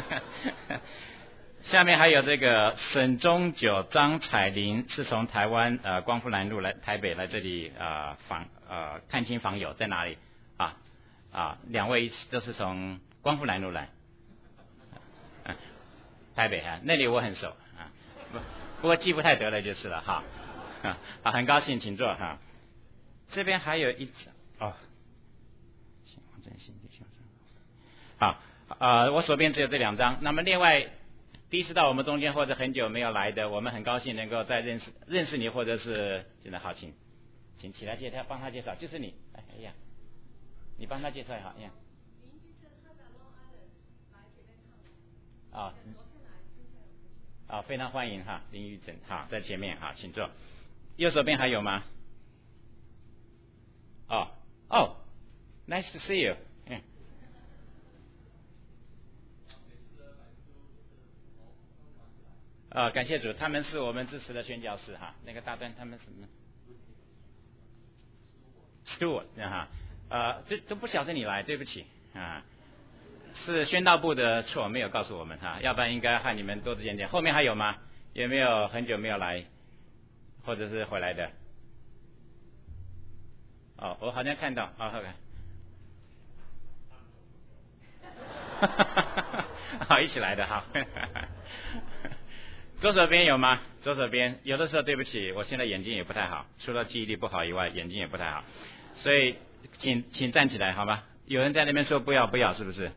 下面还有这个沈中九、张彩玲是从台湾呃光复南路来台北来这里呃访呃探亲访友，在哪里啊啊？两位都是从光复南路来，啊、台北哈，那里我很熟啊，不不过记不太得了就是了哈。啊，啊很高兴，请坐哈。这边还有一哦。好，呃，我手边只有这两张。那么另外，第一次到我们中间或者很久没有来的，我们很高兴能够再认识认识你，或者是现在好，请请起来介绍，帮他介绍，就是你，哎哎呀，你帮他介绍好，哎呀。啊，啊，非常欢迎哈，林玉珍，好，在前面哈，请坐。右手边还有吗？哦哦 ，nice to see you。嗯。啊，感谢主，他们是我们支持的宣教士哈。那个大端他们是什么 ？Stewart 哈，呃，这都不晓得你来，对不起啊，是宣道部的错，没有告诉我们哈，要不然应该和你们多见见。后面还有吗？有没有很久没有来，或者是回来的？哦，我好像看到，哦 ，OK。好，一起来的哈。左手边有吗？左手边有的时候对不起，我现在眼睛也不太好，除了记忆力不好以外，眼睛也不太好，所以请请站起来好吗？有人在那边说不要不要，是不是？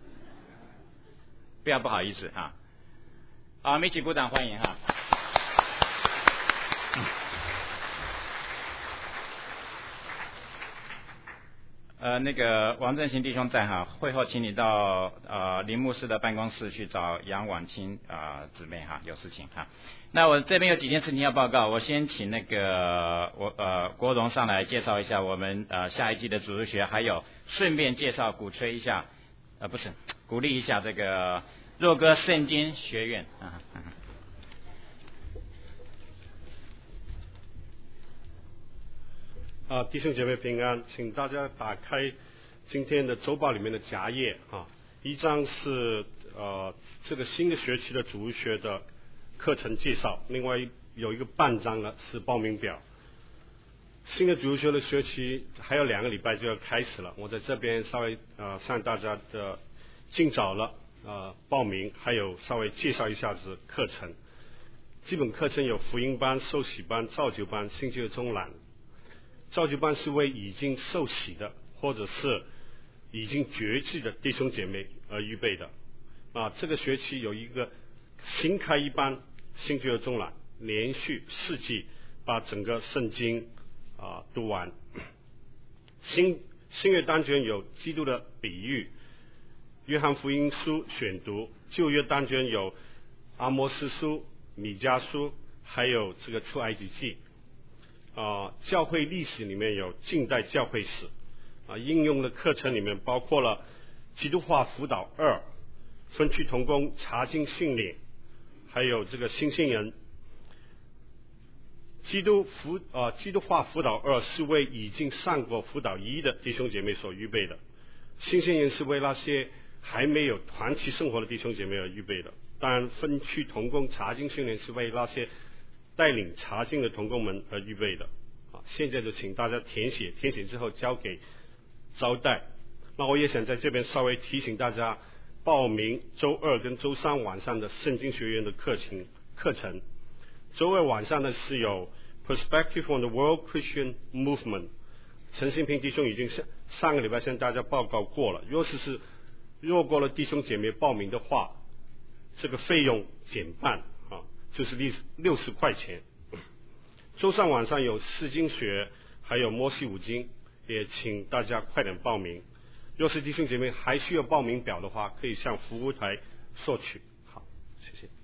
不要不好意思哈。好，我们一起鼓掌欢迎哈。 呃，那个王振兴弟兄在哈，会后请你到呃林牧师的办公室去找杨婉清啊、呃、姊妹哈，有事情哈。那我这边有几件事情要报告，我先请那个我呃国荣上来介绍一下我们呃下一季的主日学，还有顺便介绍鼓吹一下呃不是鼓励一下这个若歌圣经学院啊。啊啊，弟兄姐妹平安，请大家打开今天的周报里面的夹页啊，一张是呃这个新的学期的主日学的课程介绍，另外有一个半张呢是报名表。新的主日学的学期还有两个礼拜就要开始了，我在这边稍微呃向大家的尽早了呃报名，还有稍微介绍一下子课程。基本课程有福音班、受洗班、造就班、新旧中览。造就班是为已经受洗的或者是已经绝志的弟兄姐妹而预备的啊。这个学期有一个新开一班新旧中览，连续四季把整个圣经啊读完。新新约单元有基督的比喻、约翰福音书选读，旧约单元有阿摩司书、米迦书，还有这个出埃及记。啊，教会历史里面有近代教会史，啊，应用的课程里面包括了基督化辅导二、分区同工查经训练，还有这个新鲜人。基督辅啊，基督化辅导二是为已经上过辅导一的弟兄姐妹所预备的，新鲜人是为那些还没有团契生活的弟兄姐妹而预备的。当然，分区同工查经训练是为那些带领查经的同工们而预备的啊，现在就请大家填写，填写之后交给招待。那我也想在这边稍微提醒大家，报名周二跟周三晚上的圣经学院的课程课程。周二晚上呢是有 Perspective on the World Christian Movement， 陈新平弟兄已经上上个礼拜向大家报告过了，若是是若过了弟兄姐妹报名的话，这个费用减半。就是六十块钱。周三晚上有释经学，还有摩西五经，也请大家快点报名。若是弟兄姐妹还需要报名表的话，可以向服务台索取。好，谢谢。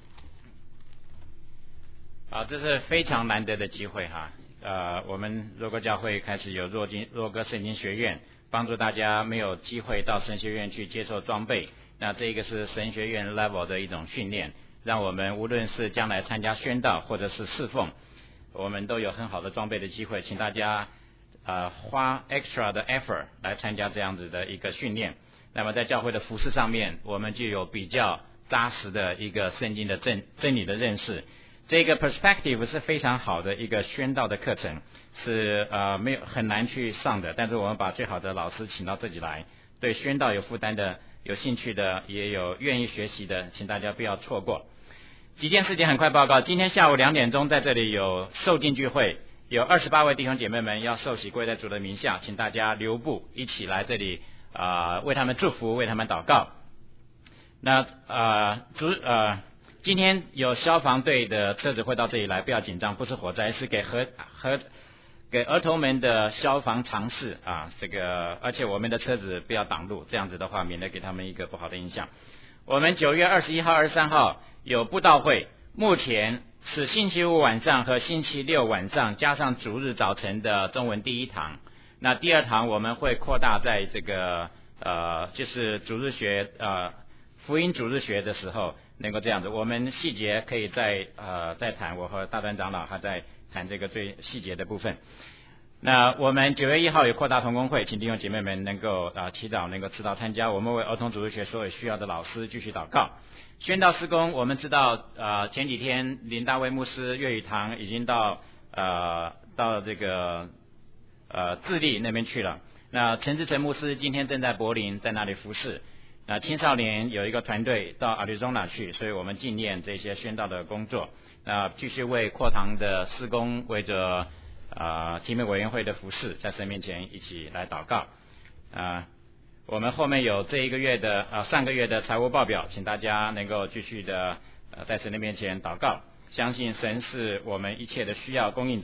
好，这是非常难得的机会哈。呃，我们若歌教会开始有若经若歌圣经学院，帮助大家没有机会到神学院去接受装备。那这个是神学院 level 的一种训练。让我们无论是将来参加宣道或者是侍奉，我们都有很好的装备的机会，请大家呃花 extra 的 effort 来参加这样子的一个训练。那么在教会的服事上面，我们就有比较扎实的一个圣经的真真理的认识。这个 perspective 是非常好的一个宣道的课程，是呃没有很难去上的，但是我们把最好的老师请到这里来，对宣道有负担的、有兴趣的，也有愿意学习的，请大家不要错过。几件事情很快报告。今天下午两点钟在这里有受浸聚会，有二十八位弟兄姐妹们要受洗归在主的名下，请大家留步一起来这里啊、呃，为他们祝福，为他们祷告。那呃主呃今天有消防队的车子会到这里来，不要紧张，不是火灾，是给和和给儿童们的消防常识啊，这个而且我们的车子不要挡路，这样子的话免得给他们一个不好的印象。我们九月二十一号、二十三号有布道会，目前是星期五晚上和星期六晚上，加上主日早晨的中文第一堂。那第二堂我们会扩大在这个呃，就是主日学呃福音主日学的时候能够这样子。我们细节可以再呃再谈，我和大团长老还在谈这个最细节的部分。那我们九月一号有扩大同工会，请弟兄姐妹们能够啊提早能够迟到参加。我们为儿童主日学所有需要的老师继续祷告。宣道事工，我们知道呃前几天林大卫牧师粤语堂已经到呃到这个呃智利那边去了。那陈志成牧师今天正在柏林，在那里服侍。那青少年有一个团队到阿里中纳去，所以我们纪念这些宣道的工作。那继续为扩堂的事工，为着啊，提名委员会的服事，在神面前一起来祷告啊。我们后面有这一个月的啊上个月的财务报表，请大家能够继续的呃在神的面前祷告，相信神是我们一切的需要供应者。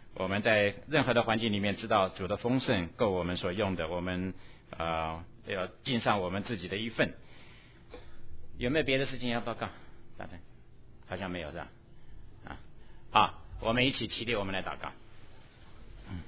我们在任何的环境里面知道主的丰盛够我们所用的，我们呃要尽上我们自己的一份。有没有别的事情要报告？大家好像没有是吧？啊，好，我们一起起立，我们来祷告。嗯，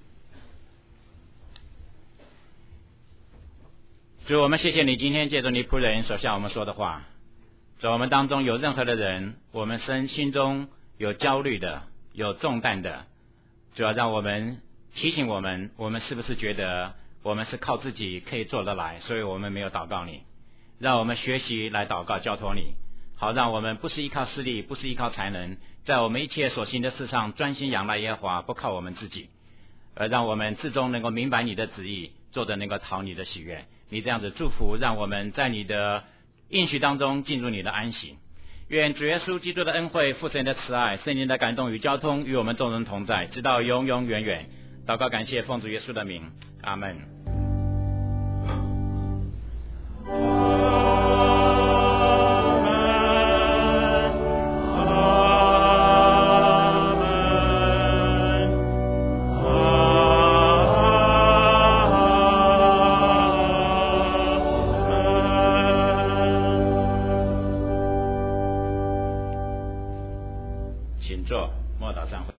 主，我们谢谢你今天借着你仆人所向我们说的话。主，我们当中有任何的人，我们身心中有焦虑的，有重担的，主要让我们提醒我们，我们是不是觉得我们是靠自己可以做得来，所以我们没有祷告你。让我们学习来祷告交托你，好让我们不是依靠势力，不是依靠才能，在我们一切所行的事上专心仰赖耶和华，不靠我们自己，而让我们至终能够明白你的旨意，做得能够讨你的喜悦。你这样子祝福，让我们在你的应许当中进入你的安息。愿主耶稣基督的恩惠、父神的慈爱、圣灵的感动与交通与我们众人同在，直到永永远远。祷告感谢，奉主耶稣的名，阿们。请坐，默祷上会。